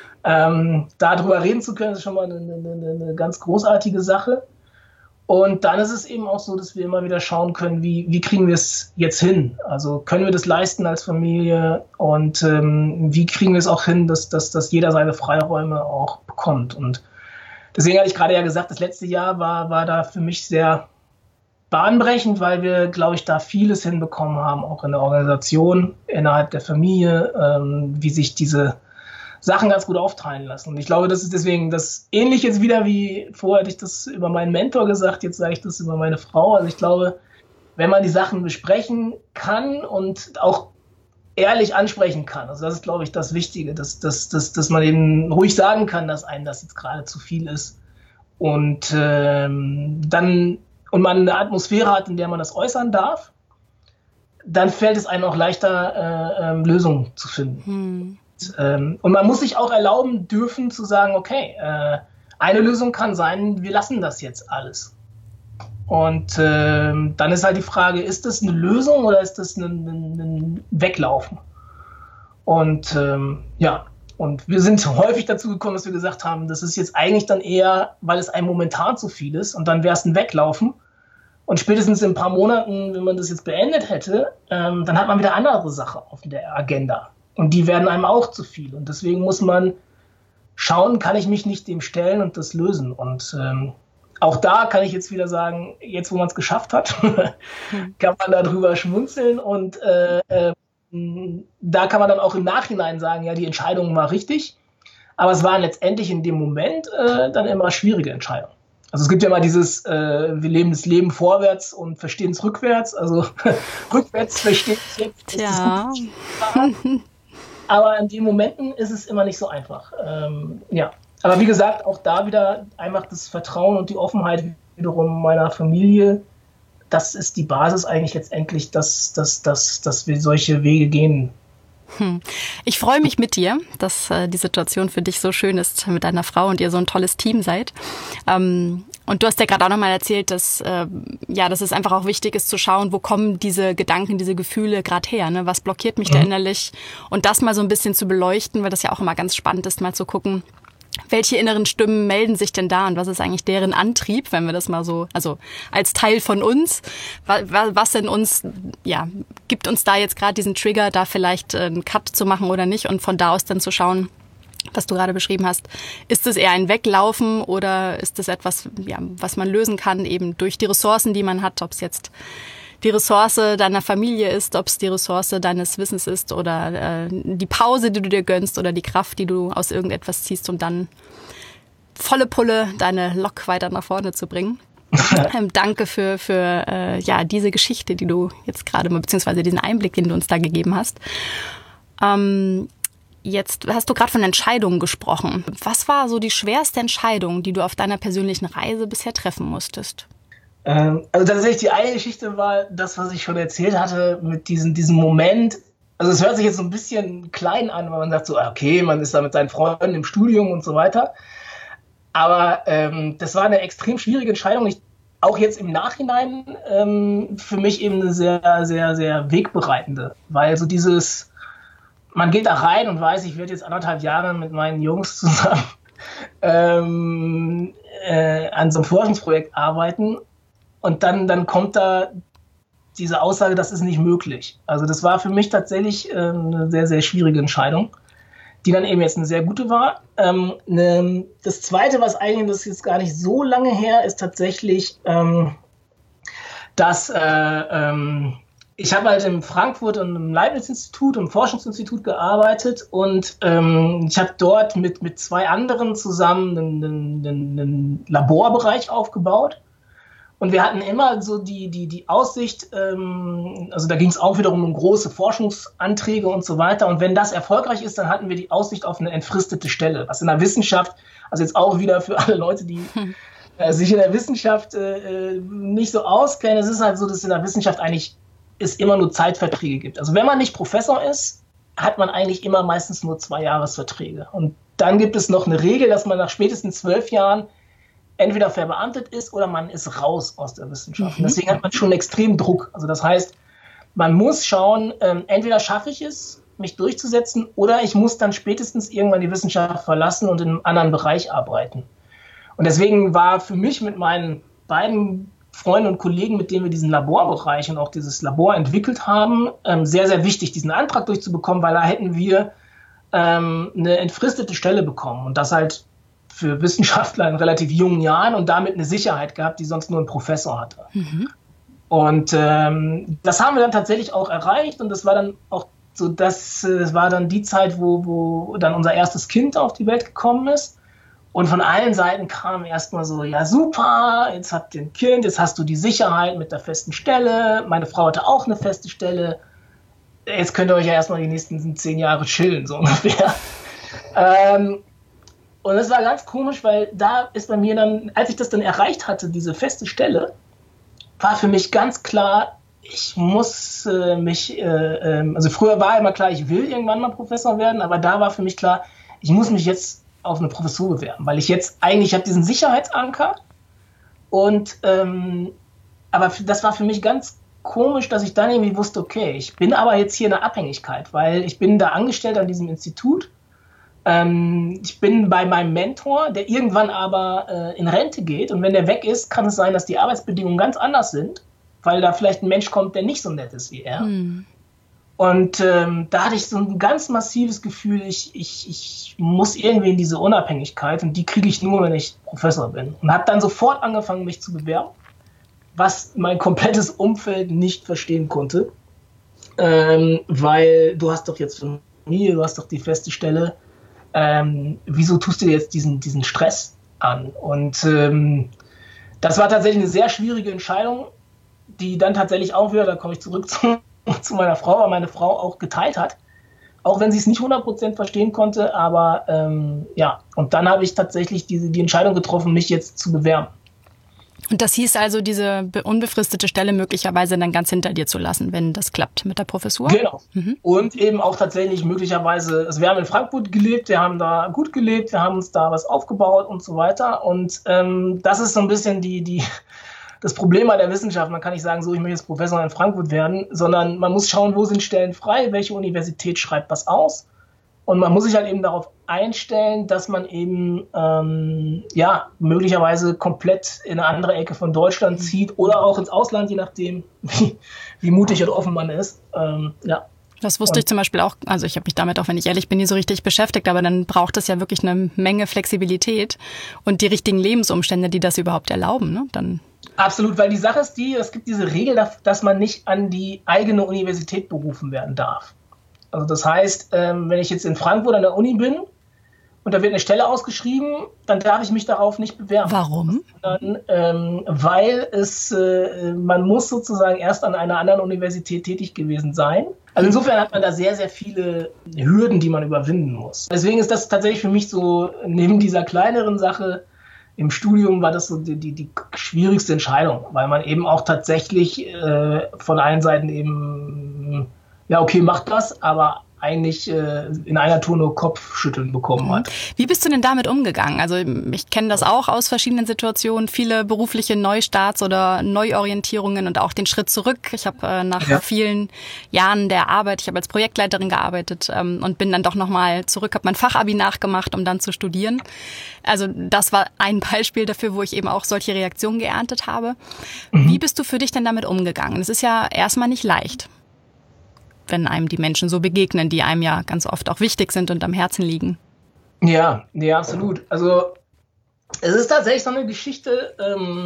Darüber reden zu können, ist schon mal eine ganz großartige Sache. Und dann ist es eben auch so, dass wir immer wieder schauen können, wie kriegen wir es jetzt hin? Also können wir das leisten als Familie und wie kriegen wir es auch hin, dass jeder seine Freiräume auch bekommt? Und deswegen hatte ich gerade ja gesagt, das letzte Jahr war da für mich sehr bahnbrechend, weil wir, glaube ich, da vieles hinbekommen haben, auch in der Organisation, innerhalb der Familie, wie sich diese Sachen ganz gut aufteilen lassen. Und ich glaube, das ist deswegen das ähnlich jetzt wieder wie vorher hatte ich das über meinen Mentor gesagt, jetzt sage ich das über meine Frau. Also ich glaube, wenn man die Sachen besprechen kann und auch ehrlich ansprechen kann, also das ist, glaube ich, das Wichtige, dass man eben ruhig sagen kann, dass einem das jetzt gerade zu viel ist und man eine Atmosphäre hat, in der man das äußern darf, dann fällt es einem auch leichter, Lösungen zu finden. Und man muss sich auch erlauben dürfen zu sagen, okay, eine Lösung kann sein, wir lassen das jetzt alles. Und dann ist halt die Frage, ist das eine Lösung oder ist das ein Weglaufen? Und und wir sind häufig dazu gekommen, dass wir gesagt haben, das ist jetzt eigentlich dann eher, weil es einem momentan zu viel ist und dann wäre es ein Weglaufen. Und spätestens in ein paar Monaten, wenn man das jetzt beendet hätte, dann hat man wieder andere Sachen auf der Agenda. Und die werden einem auch zu viel. Und deswegen muss man schauen, kann ich mich nicht dem stellen und das lösen. Und auch da kann ich jetzt wieder sagen, jetzt wo man es geschafft hat, kann man darüber schmunzeln und Da kann man dann auch im Nachhinein sagen, ja, die Entscheidung war richtig. Aber es waren letztendlich in dem Moment dann immer schwierige Entscheidungen. Also es gibt ja mal dieses, wir leben das Leben vorwärts und verstehen es rückwärts. Also rückwärts verstehe ich jetzt. Ja. Aber in den Momenten ist es immer nicht so einfach. Ja. Aber wie gesagt, auch da wieder einfach das Vertrauen und die Offenheit wiederum meiner Familie. Das ist die Basis eigentlich letztendlich, dass wir solche Wege gehen. Ich freue mich mit dir, dass die Situation für dich so schön ist mit deiner Frau und ihr so ein tolles Team seid. Und du hast ja gerade auch nochmal erzählt, dass es einfach auch wichtig ist zu schauen, wo kommen diese Gedanken, diese Gefühle gerade her, ne? Was blockiert mich da innerlich? Und das mal so ein bisschen zu beleuchten, weil das ja auch immer ganz spannend ist, mal zu gucken, welche inneren Stimmen melden sich denn da und was ist eigentlich deren Antrieb, wenn wir das mal so, also als Teil von uns, was in uns, ja, gibt uns da jetzt gerade diesen Trigger, da vielleicht einen Cut zu machen oder nicht und von da aus dann zu schauen, was du gerade beschrieben hast, ist es eher ein Weglaufen oder ist es etwas, ja, was man lösen kann, eben durch die Ressourcen, die man hat, ob es jetzt die Ressource deiner Familie ist, ob es die Ressource deines Wissens ist oder die Pause, die du dir gönnst oder die Kraft, die du aus irgendetwas ziehst, um dann volle Pulle deine Lok weiter nach vorne zu bringen. Danke für diese Geschichte, die du jetzt gerade mal, beziehungsweise diesen Einblick, den du uns da gegeben hast. Jetzt hast du gerade von Entscheidungen gesprochen. Was war so die schwerste Entscheidung, die du auf deiner persönlichen Reise bisher treffen musstest? Also tatsächlich die eine Geschichte war das, was ich schon erzählt hatte, mit diesem Moment. Also es hört sich jetzt so ein bisschen klein an, weil man sagt so, okay, man ist da mit seinen Freunden im Studium und so weiter. Aber das war eine extrem schwierige Entscheidung. Auch jetzt im Nachhinein für mich eben eine sehr, sehr, sehr wegbereitende. Weil so man geht da rein und weiß, ich werde jetzt 1,5 Jahre mit meinen Jungs zusammen an so einem Forschungsprojekt arbeiten. Und dann kommt da diese Aussage, das ist nicht möglich. Also das war für mich tatsächlich eine sehr, sehr schwierige Entscheidung, die dann eben jetzt eine sehr gute war. Das Zweite, was eigentlich, das ist jetzt gar nicht so lange her, ist tatsächlich, dass ich habe halt in Frankfurt im Leibniz-Institut, im Forschungsinstitut gearbeitet und ich habe dort mit 2 anderen zusammen einen Laborbereich aufgebaut. Und wir hatten immer so die Aussicht, also da ging es auch wiederum um große Forschungsanträge und so weiter. Und wenn das erfolgreich ist, dann hatten wir die Aussicht auf eine entfristete Stelle. Was in der Wissenschaft, also jetzt auch wieder für alle Leute, die sich in der Wissenschaft nicht so auskennen, es ist halt so, dass es in der Wissenschaft eigentlich es immer nur Zeitverträge gibt. Also wenn man nicht Professor ist, hat man eigentlich immer meistens nur 2 Jahresverträge. Und dann gibt es noch eine Regel, dass man nach spätestens 12 Jahren entweder verbeamtet ist oder man ist raus aus der Wissenschaft. Und deswegen hat man schon extrem Druck. Also das heißt, man muss schauen, entweder schaffe ich es, mich durchzusetzen, oder ich muss dann spätestens irgendwann die Wissenschaft verlassen und in einem anderen Bereich arbeiten. Und deswegen war für mich mit meinen beiden Freunden und Kollegen, mit denen wir diesen Laborbereich und auch dieses Labor entwickelt haben, sehr, sehr wichtig, diesen Antrag durchzubekommen, weil da hätten wir eine entfristete Stelle bekommen. Und das halt für Wissenschaftler in relativ jungen Jahren und damit eine Sicherheit gehabt, die sonst nur ein Professor hatte. Und das haben wir dann tatsächlich auch erreicht und das war dann auch so, das war dann die Zeit, wo dann unser erstes Kind auf die Welt gekommen ist. Und von allen Seiten kam erstmal so, ja super, jetzt habt ihr ein Kind, jetzt hast du die Sicherheit mit der festen Stelle. Meine Frau hatte auch eine feste Stelle. Jetzt könnt ihr euch ja erstmal die nächsten 10 Jahre chillen, so ungefähr. Und das war ganz komisch, weil da ist bei mir dann, als ich das dann erreicht hatte, diese feste Stelle, war für mich ganz klar, ich muss also früher war immer klar, ich will irgendwann mal Professor werden, aber da war für mich klar, ich muss mich jetzt auf eine Professur bewerben, weil ich jetzt eigentlich habe diesen Sicherheitsanker und aber das war für mich ganz komisch, dass ich dann irgendwie wusste, okay, ich bin aber jetzt hier in der Abhängigkeit, weil ich bin da angestellt an diesem Institut. Ich bin bei meinem Mentor, der irgendwann aber in Rente geht und wenn der weg ist, kann es sein, dass die Arbeitsbedingungen ganz anders sind, weil da vielleicht ein Mensch kommt, der nicht so nett ist wie er. Und da hatte ich so ein ganz massives Gefühl, ich muss irgendwie in diese Unabhängigkeit und die kriege ich nur, wenn ich Professor bin. Und habe dann sofort angefangen, mich zu bewerben, was mein komplettes Umfeld nicht verstehen konnte. weil du hast doch jetzt Familie, du hast doch die feste Stelle. Wieso tust du dir jetzt diesen Stress an? Und das war tatsächlich eine sehr schwierige Entscheidung, die dann tatsächlich auch wieder, da komme ich zurück zu meiner Frau, weil meine Frau auch geteilt hat. Auch wenn sie es nicht 100% verstehen konnte, aber und dann habe ich tatsächlich die Entscheidung getroffen, mich jetzt zu bewerben. Und das hieß also, diese unbefristete Stelle möglicherweise dann ganz hinter dir zu lassen, wenn das klappt mit der Professur? Genau. Und eben auch tatsächlich möglicherweise, also wir haben in Frankfurt gelebt, wir haben da gut gelebt, wir haben uns da was aufgebaut und so weiter. Und das ist so ein bisschen das Problem bei der Wissenschaft. Man kann nicht sagen, so, ich möchte jetzt Professor in Frankfurt werden, sondern man muss schauen, wo sind Stellen frei, welche Universität schreibt was aus. Und man muss sich halt eben darauf einstellen, dass man eben möglicherweise komplett in eine andere Ecke von Deutschland zieht oder auch ins Ausland, je nachdem, wie mutig und offen man ist. Das wusste ich zum Beispiel auch, also ich habe mich damit auch, wenn ich ehrlich bin, nie so richtig beschäftigt, aber dann braucht es ja wirklich eine Menge Flexibilität und die richtigen Lebensumstände, die das überhaupt erlauben, ne? Dann absolut, weil die Sache ist es gibt diese Regel, dass man nicht an die eigene Universität berufen werden darf. Also das heißt, wenn ich jetzt in Frankfurt an der Uni bin und da wird eine Stelle ausgeschrieben, dann darf ich mich darauf nicht bewerben. Warum? Weil man muss sozusagen erst an einer anderen Universität tätig gewesen sein. Also insofern hat man da sehr, sehr viele Hürden, die man überwinden muss. Deswegen ist das tatsächlich für mich so, neben dieser kleineren Sache im Studium war das so die schwierigste Entscheidung, weil man eben auch tatsächlich von allen Seiten eben, macht das, aber eigentlich in einer Tour nur Kopfschütteln bekommen hat. Wie bist du denn damit umgegangen? Also ich kenne das auch aus verschiedenen Situationen, viele berufliche Neustarts oder Neuorientierungen und auch den Schritt zurück. Ich habe nach vielen Jahren der Arbeit, ich habe als Projektleiterin gearbeitet und bin dann doch nochmal zurück, habe mein Fachabi nachgemacht, um dann zu studieren. Also das war ein Beispiel dafür, wo ich eben auch solche Reaktionen geerntet habe. Wie bist du für dich denn damit umgegangen? Es ist ja erstmal nicht leicht, wenn einem die Menschen so begegnen, die einem ja ganz oft auch wichtig sind und am Herzen liegen. Ja, absolut. Also es ist tatsächlich so eine Geschichte,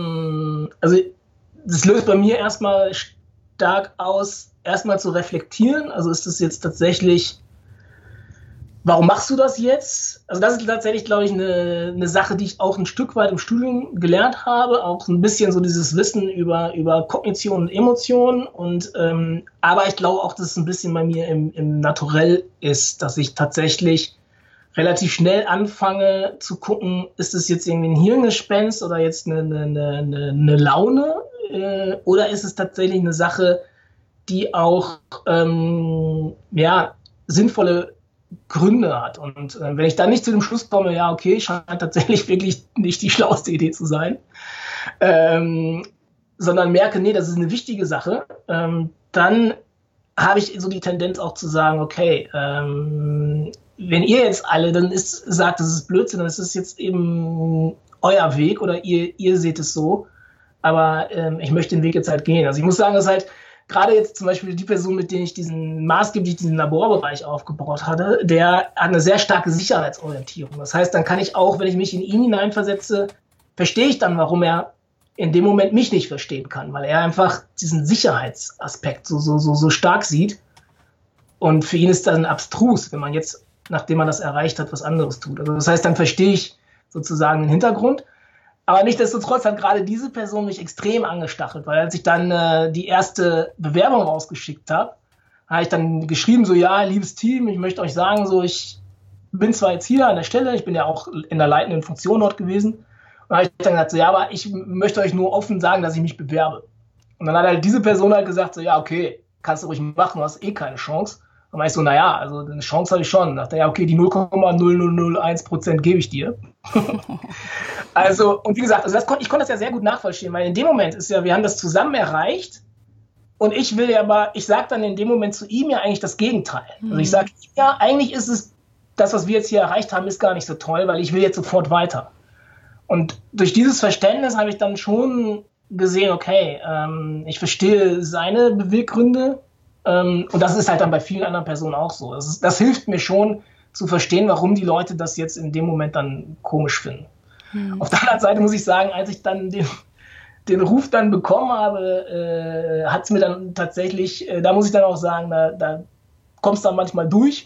das löst bei mir erstmal stark aus, erstmal zu reflektieren. Also ist das jetzt tatsächlich, warum machst du das jetzt? Also das ist tatsächlich, glaube ich, eine Sache, die ich auch ein Stück weit im Studium gelernt habe, auch ein bisschen so dieses Wissen über Kognition und Emotionen. Und aber ich glaube auch, dass es ein bisschen bei mir im Naturell ist, dass ich tatsächlich relativ schnell anfange zu gucken, ist es jetzt irgendwie ein Hirngespinst oder jetzt eine Laune oder ist es tatsächlich eine Sache, die auch sinnvolle Gründe hat. Und wenn ich dann nicht zu dem Schluss komme, scheint tatsächlich wirklich nicht die schlauste Idee zu sein, sondern merke, nee, das ist eine wichtige Sache, dann habe ich so die Tendenz auch zu sagen, okay, wenn ihr jetzt alle dann sagt, das ist Blödsinn, dann ist es jetzt eben euer Weg oder ihr seht es so, aber ich möchte den Weg jetzt halt gehen. Also ich muss sagen, dass halt gerade jetzt zum Beispiel die Person, mit der ich maßgeblich diesen Laborbereich aufgebaut hatte, der hat eine sehr starke Sicherheitsorientierung. Das heißt, dann kann ich auch, wenn ich mich in ihn hineinversetze, verstehe ich dann, warum er in dem Moment mich nicht verstehen kann, weil er einfach diesen Sicherheitsaspekt so stark sieht. Und für ihn ist das abstrus, wenn man jetzt, nachdem man das erreicht hat, was anderes tut. Also das heißt, dann verstehe ich sozusagen den Hintergrund. Aber nichtsdestotrotz hat gerade diese Person mich extrem angestachelt, weil als ich dann die erste Bewerbung rausgeschickt habe ich dann geschrieben, so, ja, liebes Team, ich möchte euch sagen, so, ich bin zwar jetzt hier an der Stelle, ich bin ja auch in der leitenden Funktion dort gewesen, und dann habe ich dann gesagt, so, ja, aber ich möchte euch nur offen sagen, dass ich mich bewerbe. Und dann hat halt diese Person halt gesagt, so, ja, okay, kannst du ruhig machen, du hast eh keine Chance. Dann war ich so, naja, also eine Chance habe ich schon. Dann dachte er, ja, okay, die 0,0001% gebe ich dir. Also, und wie gesagt, also ich konnte das ja sehr gut nachvollziehen, weil in dem Moment ist ja, wir haben das zusammen erreicht und ich sage dann in dem Moment zu ihm ja eigentlich das Gegenteil. Also ich sage, ja, eigentlich ist es, das, was wir jetzt hier erreicht haben, ist gar nicht so toll, weil ich will jetzt sofort weiter. Und durch dieses Verständnis habe ich dann schon gesehen, okay, ich verstehe seine Beweggründe, und das ist halt dann bei vielen anderen Personen auch so. Das hilft mir schon zu verstehen, warum die Leute das jetzt in dem Moment dann komisch finden. Auf der anderen Seite muss ich sagen, als ich dann den Ruf dann bekommen habe, hat es mir dann tatsächlich, da muss ich dann auch sagen, da kommst du dann manchmal durch.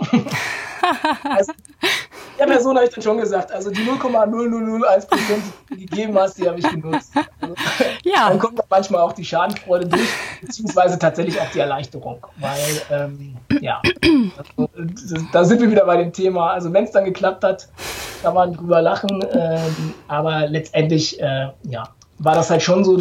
Also, der Person habe ich dann schon gesagt, also die 0,0001%, die du gegeben hast, die habe ich genutzt. Also, ja. Dann kommt dann manchmal auch die Schadenfreude durch, beziehungsweise tatsächlich auch die Erleichterung, weil, also, da sind wir wieder bei dem Thema, also wenn es dann geklappt hat, kann man drüber lachen, aber letztendlich, war das halt schon so,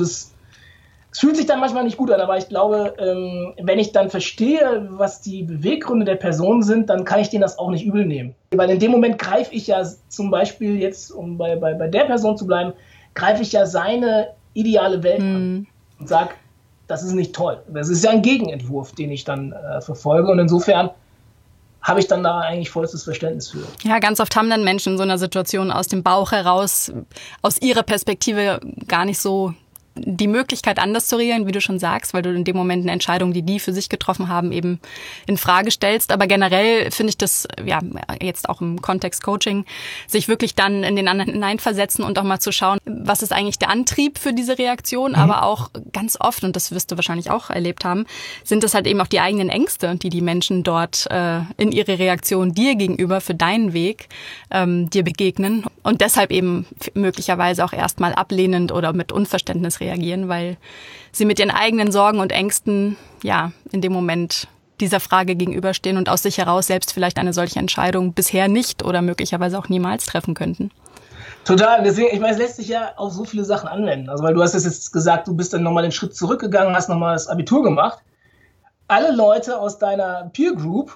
es fühlt sich dann manchmal nicht gut an, aber ich glaube, wenn ich dann verstehe, was die Beweggründe der Person sind, dann kann ich denen das auch nicht übel nehmen. Weil in dem Moment greife ich ja zum Beispiel jetzt, um bei der Person zu bleiben, greife ich ja seine ideale Welt an und sage, das ist nicht toll. Das ist ja ein Gegenentwurf, den ich dann verfolge, und insofern habe ich dann da eigentlich vollstes Verständnis für. Ja, ganz oft haben dann Menschen in so einer Situation aus dem Bauch heraus, aus ihrer Perspektive gar nicht so die Möglichkeit, anders zu reagieren, wie du schon sagst, weil du in dem Moment eine Entscheidung, die für sich getroffen haben, eben in Frage stellst. Aber generell finde ich das, ja, jetzt auch im Kontext Coaching, sich wirklich dann in den anderen hineinversetzen und auch mal zu schauen, was ist eigentlich der Antrieb für diese Reaktion. Aber auch ganz oft, und das wirst du wahrscheinlich auch erlebt haben, sind es halt eben auch die eigenen Ängste, die Menschen dort in ihre Reaktion dir gegenüber für deinen Weg dir begegnen und deshalb eben möglicherweise auch erstmal ablehnend oder mit Unverständnis reagieren, weil sie mit ihren eigenen Sorgen und Ängsten ja in dem Moment dieser Frage gegenüberstehen und aus sich heraus selbst vielleicht eine solche Entscheidung bisher nicht oder möglicherweise auch niemals treffen könnten. Total, deswegen, ich meine, es lässt sich ja auf so viele Sachen anwenden. Also weil du hast es jetzt gesagt, du bist dann nochmal den Schritt zurückgegangen, hast nochmal das Abitur gemacht. Alle Leute aus deiner Peer Group,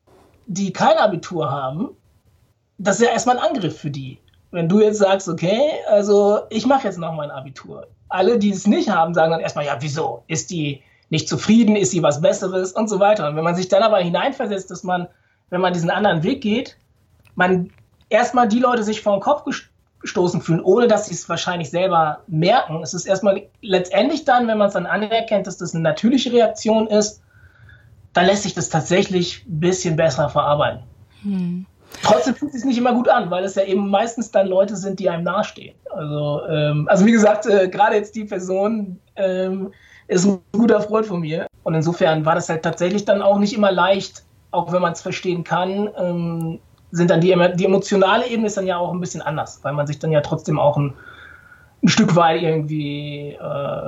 die kein Abitur haben, das ist ja erstmal ein Angriff für die. Wenn du jetzt sagst, okay, also ich mache jetzt noch mein Abitur. Alle, die es nicht haben, sagen dann erstmal, ja, wieso? Ist die nicht zufrieden? Ist sie was Besseres? Und so weiter. Und wenn man sich dann aber hineinversetzt, dass man, wenn man diesen anderen Weg geht, man erstmal die Leute sich vor den Kopf gestoßen fühlen, ohne dass sie es wahrscheinlich selber merken. Es ist erstmal letztendlich dann, wenn man es dann anerkennt, dass das eine natürliche Reaktion ist, dann lässt sich das tatsächlich ein bisschen besser verarbeiten. Trotzdem fühlt es sich nicht immer gut an, weil es ja eben meistens dann Leute sind, die einem nahestehen. Also wie gesagt, gerade jetzt die Person ist ein guter Freund von mir. Und insofern war das halt tatsächlich dann auch nicht immer leicht, auch wenn man es verstehen kann, sind dann die emotionale Ebene ist dann ja auch ein bisschen anders, weil man sich dann ja trotzdem auch ein Stück weit irgendwie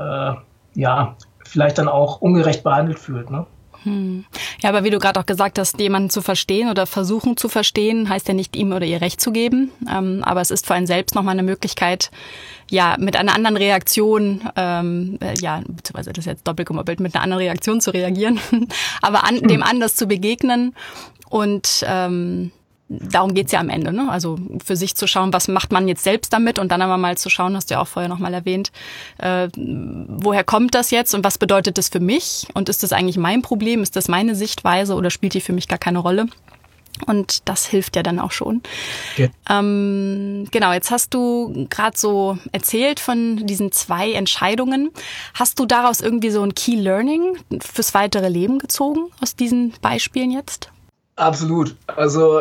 vielleicht dann auch ungerecht behandelt fühlt, ne? Ja, aber wie du gerade auch gesagt hast, jemanden zu verstehen oder versuchen zu verstehen, heißt ja nicht, ihm oder ihr Recht zu geben. Aber es ist für einen selbst nochmal eine Möglichkeit, ja, mit einer anderen Reaktion, beziehungsweise das ist jetzt doppelt gemoppelt, mit einer anderen Reaktion zu reagieren, aber dem anders zu begegnen und darum geht's ja am Ende, ne? Also für sich zu schauen, was macht man jetzt selbst damit und dann aber mal zu schauen, hast du ja auch vorher nochmal erwähnt, woher kommt das jetzt und was bedeutet das für mich und ist das eigentlich mein Problem, ist das meine Sichtweise oder spielt die für mich gar keine Rolle? Und das hilft ja dann auch schon. Okay. Genau, jetzt hast du gerade so erzählt von diesen 2 Entscheidungen. Hast du daraus irgendwie so ein Key Learning fürs weitere Leben gezogen aus diesen Beispielen jetzt? Absolut. Also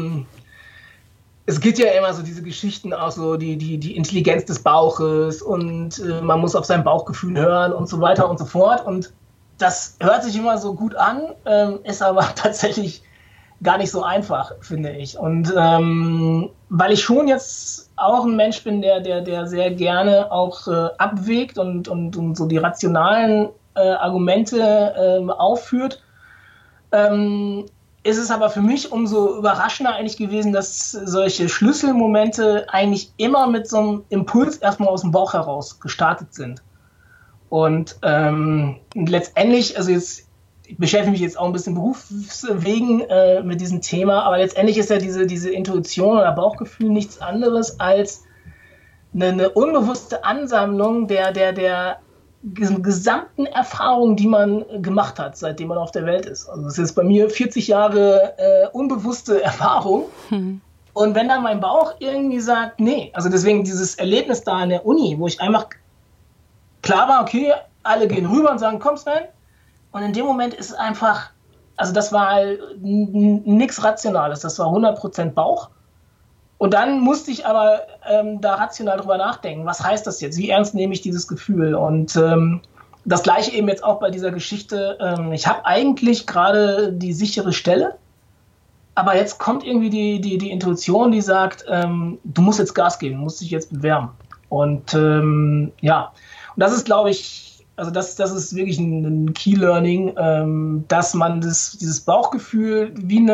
es gibt ja immer so diese Geschichten auch so die Intelligenz des Bauches und man muss auf sein Bauchgefühl hören und so weiter und so fort. Und das hört sich immer so gut an, ist aber tatsächlich gar nicht so einfach, finde ich. Und weil ich schon jetzt auch ein Mensch bin, der sehr gerne auch abwägt und so die rationalen Argumente aufführt, ist es aber für mich umso überraschender eigentlich gewesen, dass solche Schlüsselmomente eigentlich immer mit so einem Impuls erstmal aus dem Bauch heraus gestartet sind. Und letztendlich, also ich beschäftige mich jetzt auch ein bisschen berufswegen mit diesem Thema, aber letztendlich ist ja diese Intuition oder Bauchgefühl nichts anderes als eine unbewusste Ansammlung der gesamten Erfahrungen, die man gemacht hat, seitdem man auf der Welt ist. Also das ist jetzt bei mir 40 Jahre unbewusste Erfahrung. Und wenn dann mein Bauch irgendwie sagt, nee, also deswegen dieses Erlebnis da an der Uni, wo ich einfach klar war, okay, alle gehen rüber und sagen, komm Sven. Und in dem Moment ist es einfach, also das war halt nichts Rationales, das war 100% Bauch. Und dann musste ich aber da rational drüber nachdenken, was heißt das jetzt? Wie ernst nehme ich dieses Gefühl? Und das Gleiche eben jetzt auch bei dieser Geschichte. Ich habe eigentlich gerade die sichere Stelle, aber jetzt kommt irgendwie die Intuition, die sagt, du musst jetzt Gas geben, du musst dich jetzt bewerben. Und ja, und das ist, glaube ich, also das ist wirklich ein Key-Learning, dass man dieses Bauchgefühl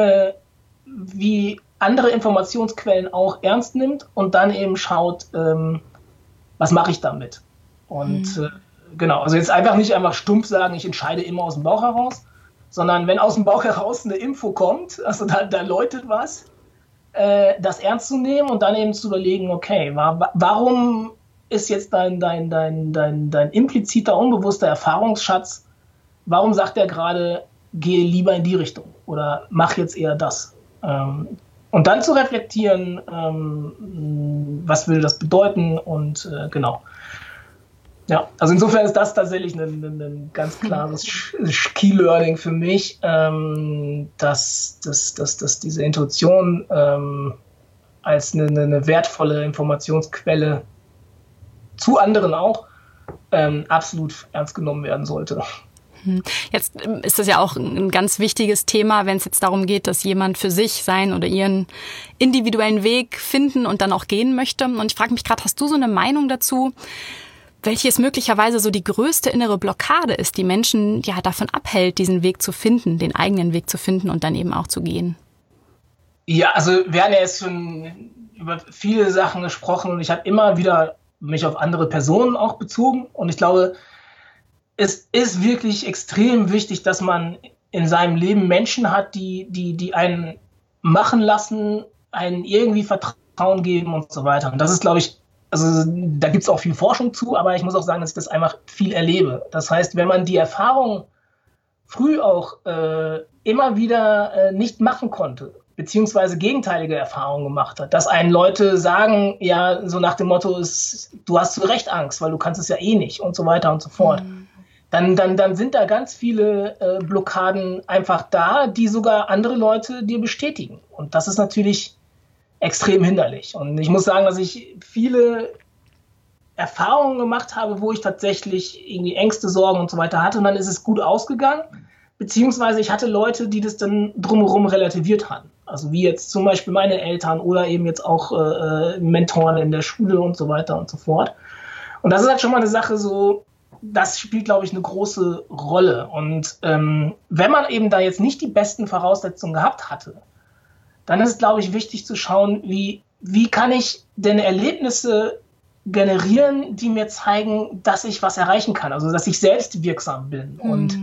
wie andere Informationsquellen auch ernst nimmt und dann eben schaut, was mache ich damit? Und genau, also jetzt nicht einfach stumpf sagen, ich entscheide immer aus dem Bauch heraus, sondern wenn aus dem Bauch heraus eine Info kommt, also da läutet was, das ernst zu nehmen und dann eben zu überlegen, okay, warum ist jetzt dein impliziter, unbewusster Erfahrungsschatz, warum sagt er gerade, gehe lieber in die Richtung oder mach jetzt eher das? Und dann zu reflektieren, was will das bedeuten und genau. Ja, also insofern ist das tatsächlich ein ganz klares Key-Learning für mich, dass diese Intuition als eine wertvolle Informationsquelle zu anderen auch absolut ernst genommen werden sollte. Jetzt ist das ja auch ein ganz wichtiges Thema, wenn es jetzt darum geht, dass jemand für sich seinen oder ihren individuellen Weg finden und dann auch gehen möchte. Und ich frage mich gerade, hast du so eine Meinung dazu, welches möglicherweise so die größte innere Blockade ist, die Menschen ja davon abhält, diesen Weg zu finden, den eigenen Weg zu finden und dann eben auch zu gehen? Ja, also wir haben ja jetzt schon über viele Sachen gesprochen und ich habe immer wieder mich auf andere Personen auch bezogen und ich glaube, es ist wirklich extrem wichtig, dass man in seinem Leben Menschen hat, die einen machen lassen, einen irgendwie Vertrauen geben und so weiter. Und das ist, glaube ich, also da gibt es auch viel Forschung zu, aber ich muss auch sagen, dass ich das einfach viel erlebe. Das heißt, wenn man die Erfahrung früh auch immer wieder nicht machen konnte, beziehungsweise gegenteilige Erfahrungen gemacht hat, dass einen Leute sagen, ja, so nach dem Motto, du hast zu Recht Angst, weil du kannst es ja eh nicht und so weiter und so fort. Dann sind da ganz viele Blockaden einfach da, die sogar andere Leute dir bestätigen. Und das ist natürlich extrem hinderlich. Und ich muss sagen, dass ich viele Erfahrungen gemacht habe, wo ich tatsächlich irgendwie Ängste, Sorgen und so weiter hatte. Und dann ist es gut ausgegangen. Beziehungsweise ich hatte Leute, die das dann drumherum relativiert hatten. Also wie jetzt zum Beispiel meine Eltern oder eben jetzt auch Mentoren in der Schule und so weiter und so fort. Und das ist halt schon mal eine Sache so, das spielt, glaube ich, eine große Rolle. Und wenn man eben da jetzt nicht die besten Voraussetzungen gehabt hatte, dann ist es, glaube ich, wichtig zu schauen, wie kann ich denn Erlebnisse generieren, die mir zeigen, dass ich was erreichen kann, also dass ich selbst wirksam bin. Und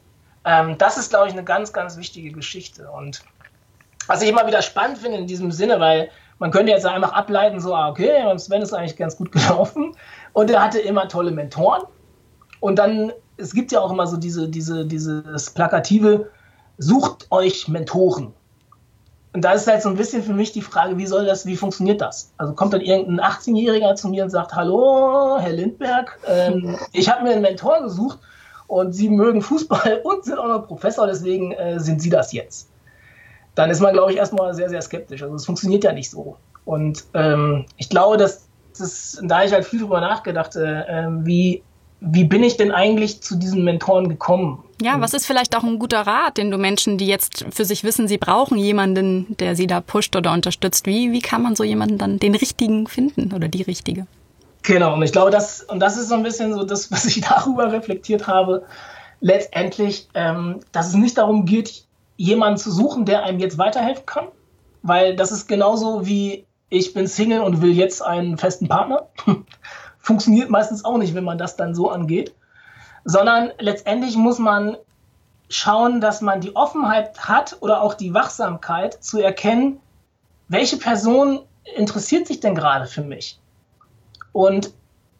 das ist, glaube ich, eine ganz, ganz wichtige Geschichte. Und was ich immer wieder spannend finde in diesem Sinne, weil man könnte jetzt einfach ableiten, so, okay, Sven ist eigentlich ganz gut gelaufen und er hatte immer tolle Mentoren. Und dann, es gibt ja auch immer so dieses plakative, sucht euch Mentoren. Und da ist halt so ein bisschen für mich die Frage, wie funktioniert das? Also kommt dann irgendein 18-Jähriger zu mir und sagt, hallo, Herr Lindberg, ich habe mir einen Mentor gesucht und Sie mögen Fußball und sind auch noch Professor, deswegen sind Sie das jetzt. Dann ist man, glaube ich, erstmal sehr, sehr skeptisch. Also es funktioniert ja nicht so. Und ich glaube, da habe ich halt viel drüber nachgedacht, wie bin ich denn eigentlich zu diesen Mentoren gekommen? Ja, was ist vielleicht auch ein guter Rat, den du Menschen, die jetzt für sich wissen, sie brauchen jemanden, der sie da pusht oder unterstützt, wie kann man so jemanden dann, den Richtigen finden oder die Richtige? Genau, und ich glaube, das ist so ein bisschen so das, was ich darüber reflektiert habe, letztendlich, dass es nicht darum geht, jemanden zu suchen, der einem jetzt weiterhelfen kann, weil das ist genauso wie, ich bin Single und will jetzt einen festen Partner. Funktioniert meistens auch nicht, wenn man das dann so angeht, sondern letztendlich muss man schauen, dass man die Offenheit hat oder auch die Wachsamkeit zu erkennen, welche Person interessiert sich denn gerade für mich? Und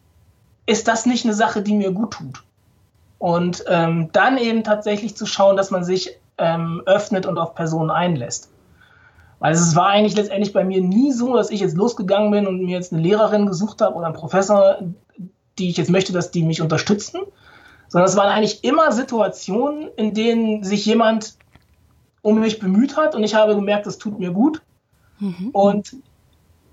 ist das nicht eine Sache, die mir gut tut? Und dann eben tatsächlich zu schauen, dass man sich öffnet und auf Personen einlässt. Weil es war eigentlich letztendlich bei mir nie so, dass ich jetzt losgegangen bin und mir jetzt eine Lehrerin gesucht habe oder einen Professor, die ich jetzt möchte, dass die mich unterstützen, sondern es waren eigentlich immer Situationen, in denen sich jemand um mich bemüht hat und ich habe gemerkt, das tut mir gut. Und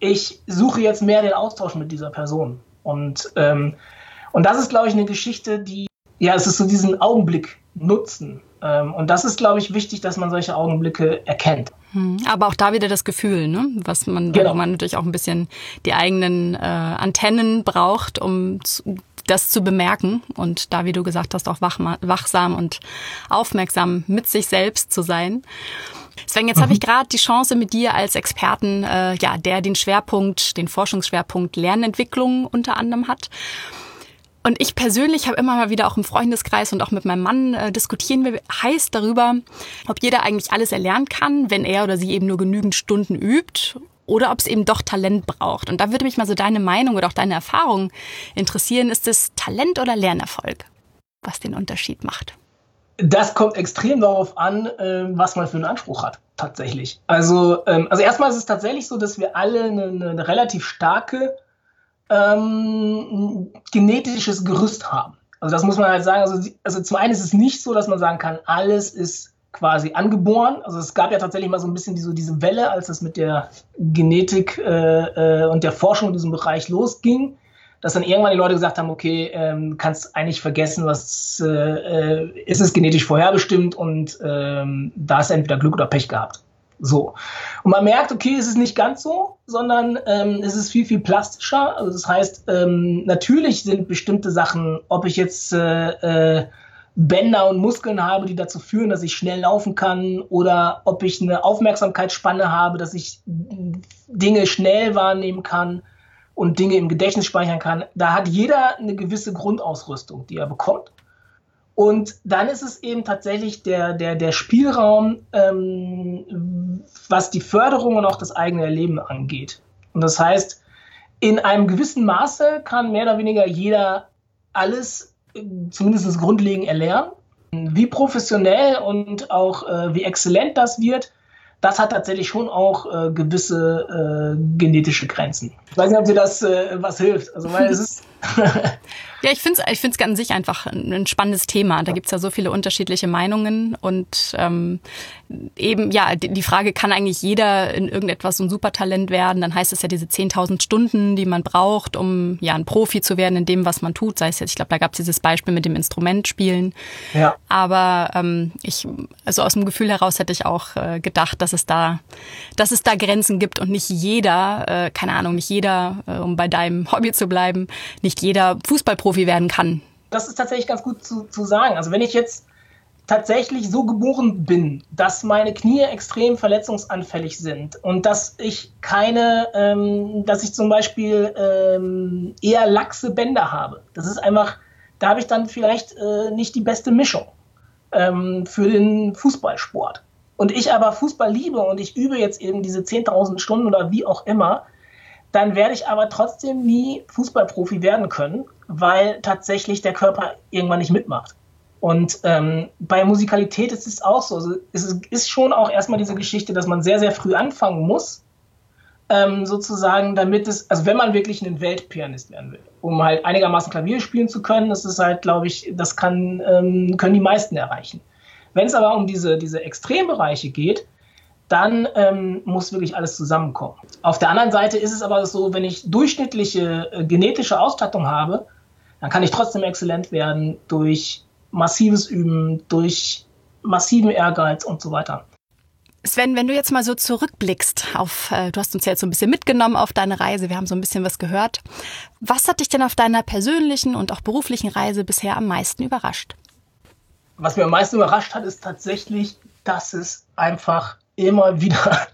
ich suche jetzt mehr den Austausch mit dieser Person. Und das ist, glaube ich, eine Geschichte, es ist so diesen Augenblick nutzen. Und das ist, glaube ich, wichtig, dass man solche Augenblicke erkennt. Aber auch da wieder das Gefühl, ne? Wo man natürlich auch ein bisschen die eigenen Antennen braucht, um das zu bemerken und da, wie du gesagt hast, auch wachsam und aufmerksam mit sich selbst zu sein. Sven, jetzt habe ich gerade die Chance mit dir als Experten, der den Forschungsschwerpunkt Lernentwicklung unter anderem hat. Und ich persönlich habe immer mal wieder auch im Freundeskreis und auch mit meinem Mann diskutieren wir heiß darüber, ob jeder eigentlich alles erlernen kann, wenn er oder sie eben nur genügend Stunden übt, oder ob es eben doch Talent braucht. Und da würde mich mal so deine Meinung oder auch deine Erfahrung interessieren. Ist es Talent oder Lernerfolg, was den Unterschied macht? Das kommt extrem darauf an, was man für einen Anspruch hat, tatsächlich. Also erstmal ist es tatsächlich so, dass wir alle eine relativ starke genetisches Gerüst haben. Also das muss man halt sagen. Also zum einen ist es nicht so, dass man sagen kann, alles ist quasi angeboren. Also es gab ja tatsächlich mal so ein bisschen diese Welle, als es mit der Genetik und der Forschung in diesem Bereich losging, dass dann irgendwann die Leute gesagt haben, okay, kannst eigentlich vergessen, ist es genetisch vorherbestimmt und da ist entweder Glück oder Pech gehabt. So. Und man merkt, okay, es ist nicht ganz so, sondern es ist viel, viel plastischer. Also das heißt, natürlich sind bestimmte Sachen, ob ich jetzt Bänder und Muskeln habe, die dazu führen, dass ich schnell laufen kann, oder ob ich eine Aufmerksamkeitsspanne habe, dass ich Dinge schnell wahrnehmen kann und Dinge im Gedächtnis speichern kann. Da hat jeder eine gewisse Grundausrüstung, die er bekommt. Und dann ist es eben tatsächlich der Spielraum, was die Förderung und auch das eigene Erleben angeht. Und das heißt, in einem gewissen Maße kann mehr oder weniger jeder alles zumindest grundlegend erlernen. Wie professionell und auch wie exzellent das wird, das hat tatsächlich schon auch gewisse genetische Grenzen. Ich weiß nicht, ob dir das was hilft. Also, weil es ist Ja, ich finde es an sich einfach ein spannendes Thema. Da gibt's ja so viele unterschiedliche Meinungen und eben, ja, die Frage, kann eigentlich jeder in irgendetwas so ein Supertalent werden? Dann heißt es ja diese 10.000 Stunden, die man braucht, um ja ein Profi zu werden in dem, was man tut. Sei es jetzt, ich glaube, da gab's dieses Beispiel mit dem Instrumentspielen. Ja. Aber also aus dem Gefühl heraus hätte ich auch gedacht, dass es da Grenzen gibt und nicht jeder, um bei deinem Hobby zu bleiben, nicht jeder Fußballprofi werden kann. Das ist tatsächlich ganz gut zu sagen. Also wenn ich jetzt tatsächlich so geboren bin, dass meine Knie extrem verletzungsanfällig sind und dass ich zum Beispiel eher laxe Bänder habe. Das ist einfach, da habe ich dann vielleicht nicht die beste Mischung für den Fußballsport. Und ich aber Fußball liebe und ich übe jetzt eben diese 10.000 Stunden oder wie auch immer, dann werde ich aber trotzdem nie Fußballprofi werden können, weil tatsächlich der Körper irgendwann nicht mitmacht. Und bei Musikalität ist es auch so. Also es ist schon auch erstmal diese Geschichte, dass man sehr, sehr früh anfangen muss, sozusagen, also wenn man wirklich ein Weltpianist werden will, um halt einigermaßen Klavier spielen zu können, das ist halt, glaube ich, das können die meisten erreichen. Wenn es aber um diese Extrembereiche geht, dann muss wirklich alles zusammenkommen. Auf der anderen Seite ist es aber so, wenn ich durchschnittliche genetische Ausstattung habe, dann kann ich trotzdem exzellent werden durch massives Üben, durch massiven Ehrgeiz und so weiter. Sven, wenn du jetzt mal so zurückblickst du hast uns ja jetzt so ein bisschen mitgenommen auf deine Reise, wir haben so ein bisschen was gehört. Was hat dich denn auf deiner persönlichen und auch beruflichen Reise bisher am meisten überrascht? Was mir am meisten überrascht hat, ist tatsächlich, dass es einfach immer wieder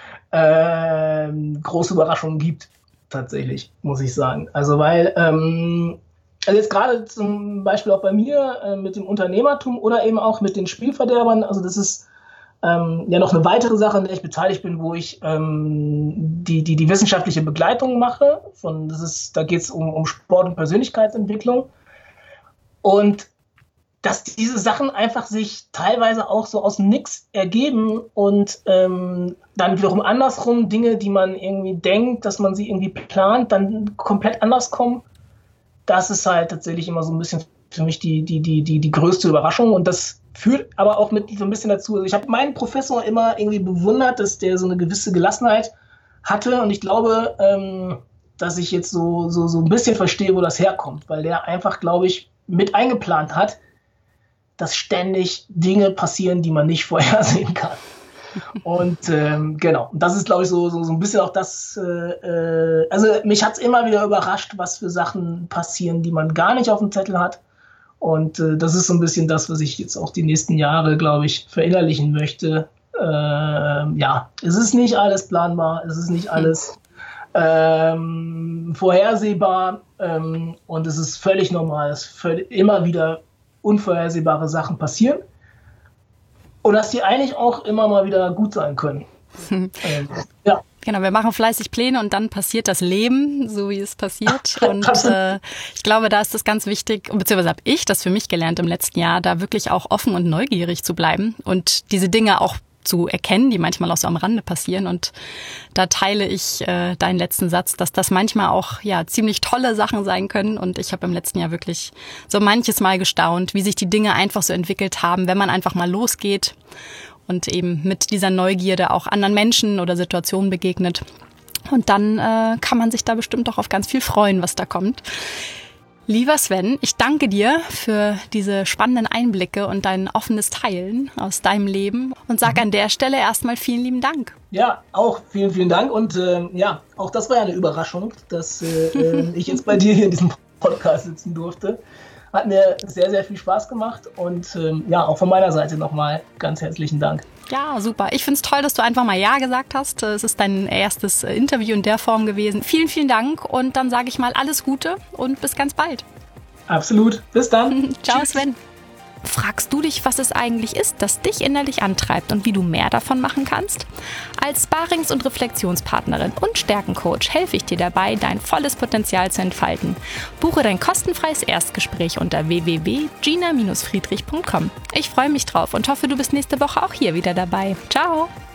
große Überraschungen gibt, tatsächlich, muss ich sagen. Also weil, also jetzt gerade zum Beispiel auch bei mir mit dem Unternehmertum oder eben auch mit den Spielverderbern, also das ist ja noch eine weitere Sache, an der ich beteiligt bin, wo ich die wissenschaftliche Begleitung mache. Da geht es um Sport- und Persönlichkeitsentwicklung. Und dass diese Sachen einfach sich teilweise auch so aus dem Nix ergeben und dann wiederum andersrum Dinge, die man irgendwie denkt, dass man sie irgendwie plant, dann komplett anders kommen. Das ist halt tatsächlich immer so ein bisschen für mich die größte Überraschung und das führt aber auch mit so ein bisschen dazu. Also ich habe meinen Professor immer irgendwie bewundert, dass der so eine gewisse Gelassenheit hatte. Und ich glaube, dass ich jetzt so ein bisschen verstehe, wo das herkommt, weil der einfach, glaube ich, mit eingeplant hat, dass ständig Dinge passieren, die man nicht vorhersehen kann. Und genau, und das ist, glaube ich, so ein bisschen auch das, also mich hat es immer wieder überrascht, was für Sachen passieren, die man gar nicht auf dem Zettel hat. Und das ist so ein bisschen das, was ich jetzt auch die nächsten Jahre, glaube ich, verinnerlichen möchte. Ja, es ist nicht alles planbar, es ist nicht alles vorhersehbar, und es ist völlig normal, dass immer wieder unvorhersehbare Sachen passieren und dass die eigentlich auch immer mal wieder gut sein können. Ja. Genau, wir machen fleißig Pläne und dann passiert das Leben, so wie es passiert. Und ich glaube, da ist es ganz wichtig, beziehungsweise habe ich das für mich gelernt im letzten Jahr, da wirklich auch offen und neugierig zu bleiben und diese Dinge auch zu erkennen, die manchmal auch so am Rande passieren. Und da teile ich deinen letzten Satz, dass das manchmal auch ja ziemlich tolle Sachen sein können. Und ich habe im letzten Jahr wirklich so manches Mal gestaunt, wie sich die Dinge einfach so entwickelt haben, wenn man einfach mal losgeht und eben mit dieser Neugierde auch anderen Menschen oder Situationen begegnet. Und dann kann man sich da bestimmt auch auf ganz viel freuen, was da kommt. Lieber Sven, ich danke dir für diese spannenden Einblicke und dein offenes Teilen aus deinem Leben und sage an der Stelle erstmal vielen lieben Dank. Ja, auch vielen, vielen Dank. Und ja, auch das war ja eine Überraschung, dass ich jetzt bei dir hier in diesem Podcast sitzen durfte. Hat mir sehr, sehr viel Spaß gemacht und ja, auch von meiner Seite nochmal ganz herzlichen Dank. Ja, super. Ich finde es toll, dass du einfach mal Ja gesagt hast. Es ist dein erstes Interview in der Form gewesen. Vielen, vielen Dank und dann sage ich mal alles Gute und bis ganz bald. Absolut. Bis dann. Ciao, Tschüss. Sven. Fragst du dich, was es eigentlich ist, das dich innerlich antreibt und wie du mehr davon machen kannst? Als Sparrings- und Reflexionspartnerin und Stärkencoach helfe ich dir dabei, dein volles Potenzial zu entfalten. Buche dein kostenfreies Erstgespräch unter www.gina-friedrich.com. Ich freue mich drauf und hoffe, du bist nächste Woche auch hier wieder dabei. Ciao!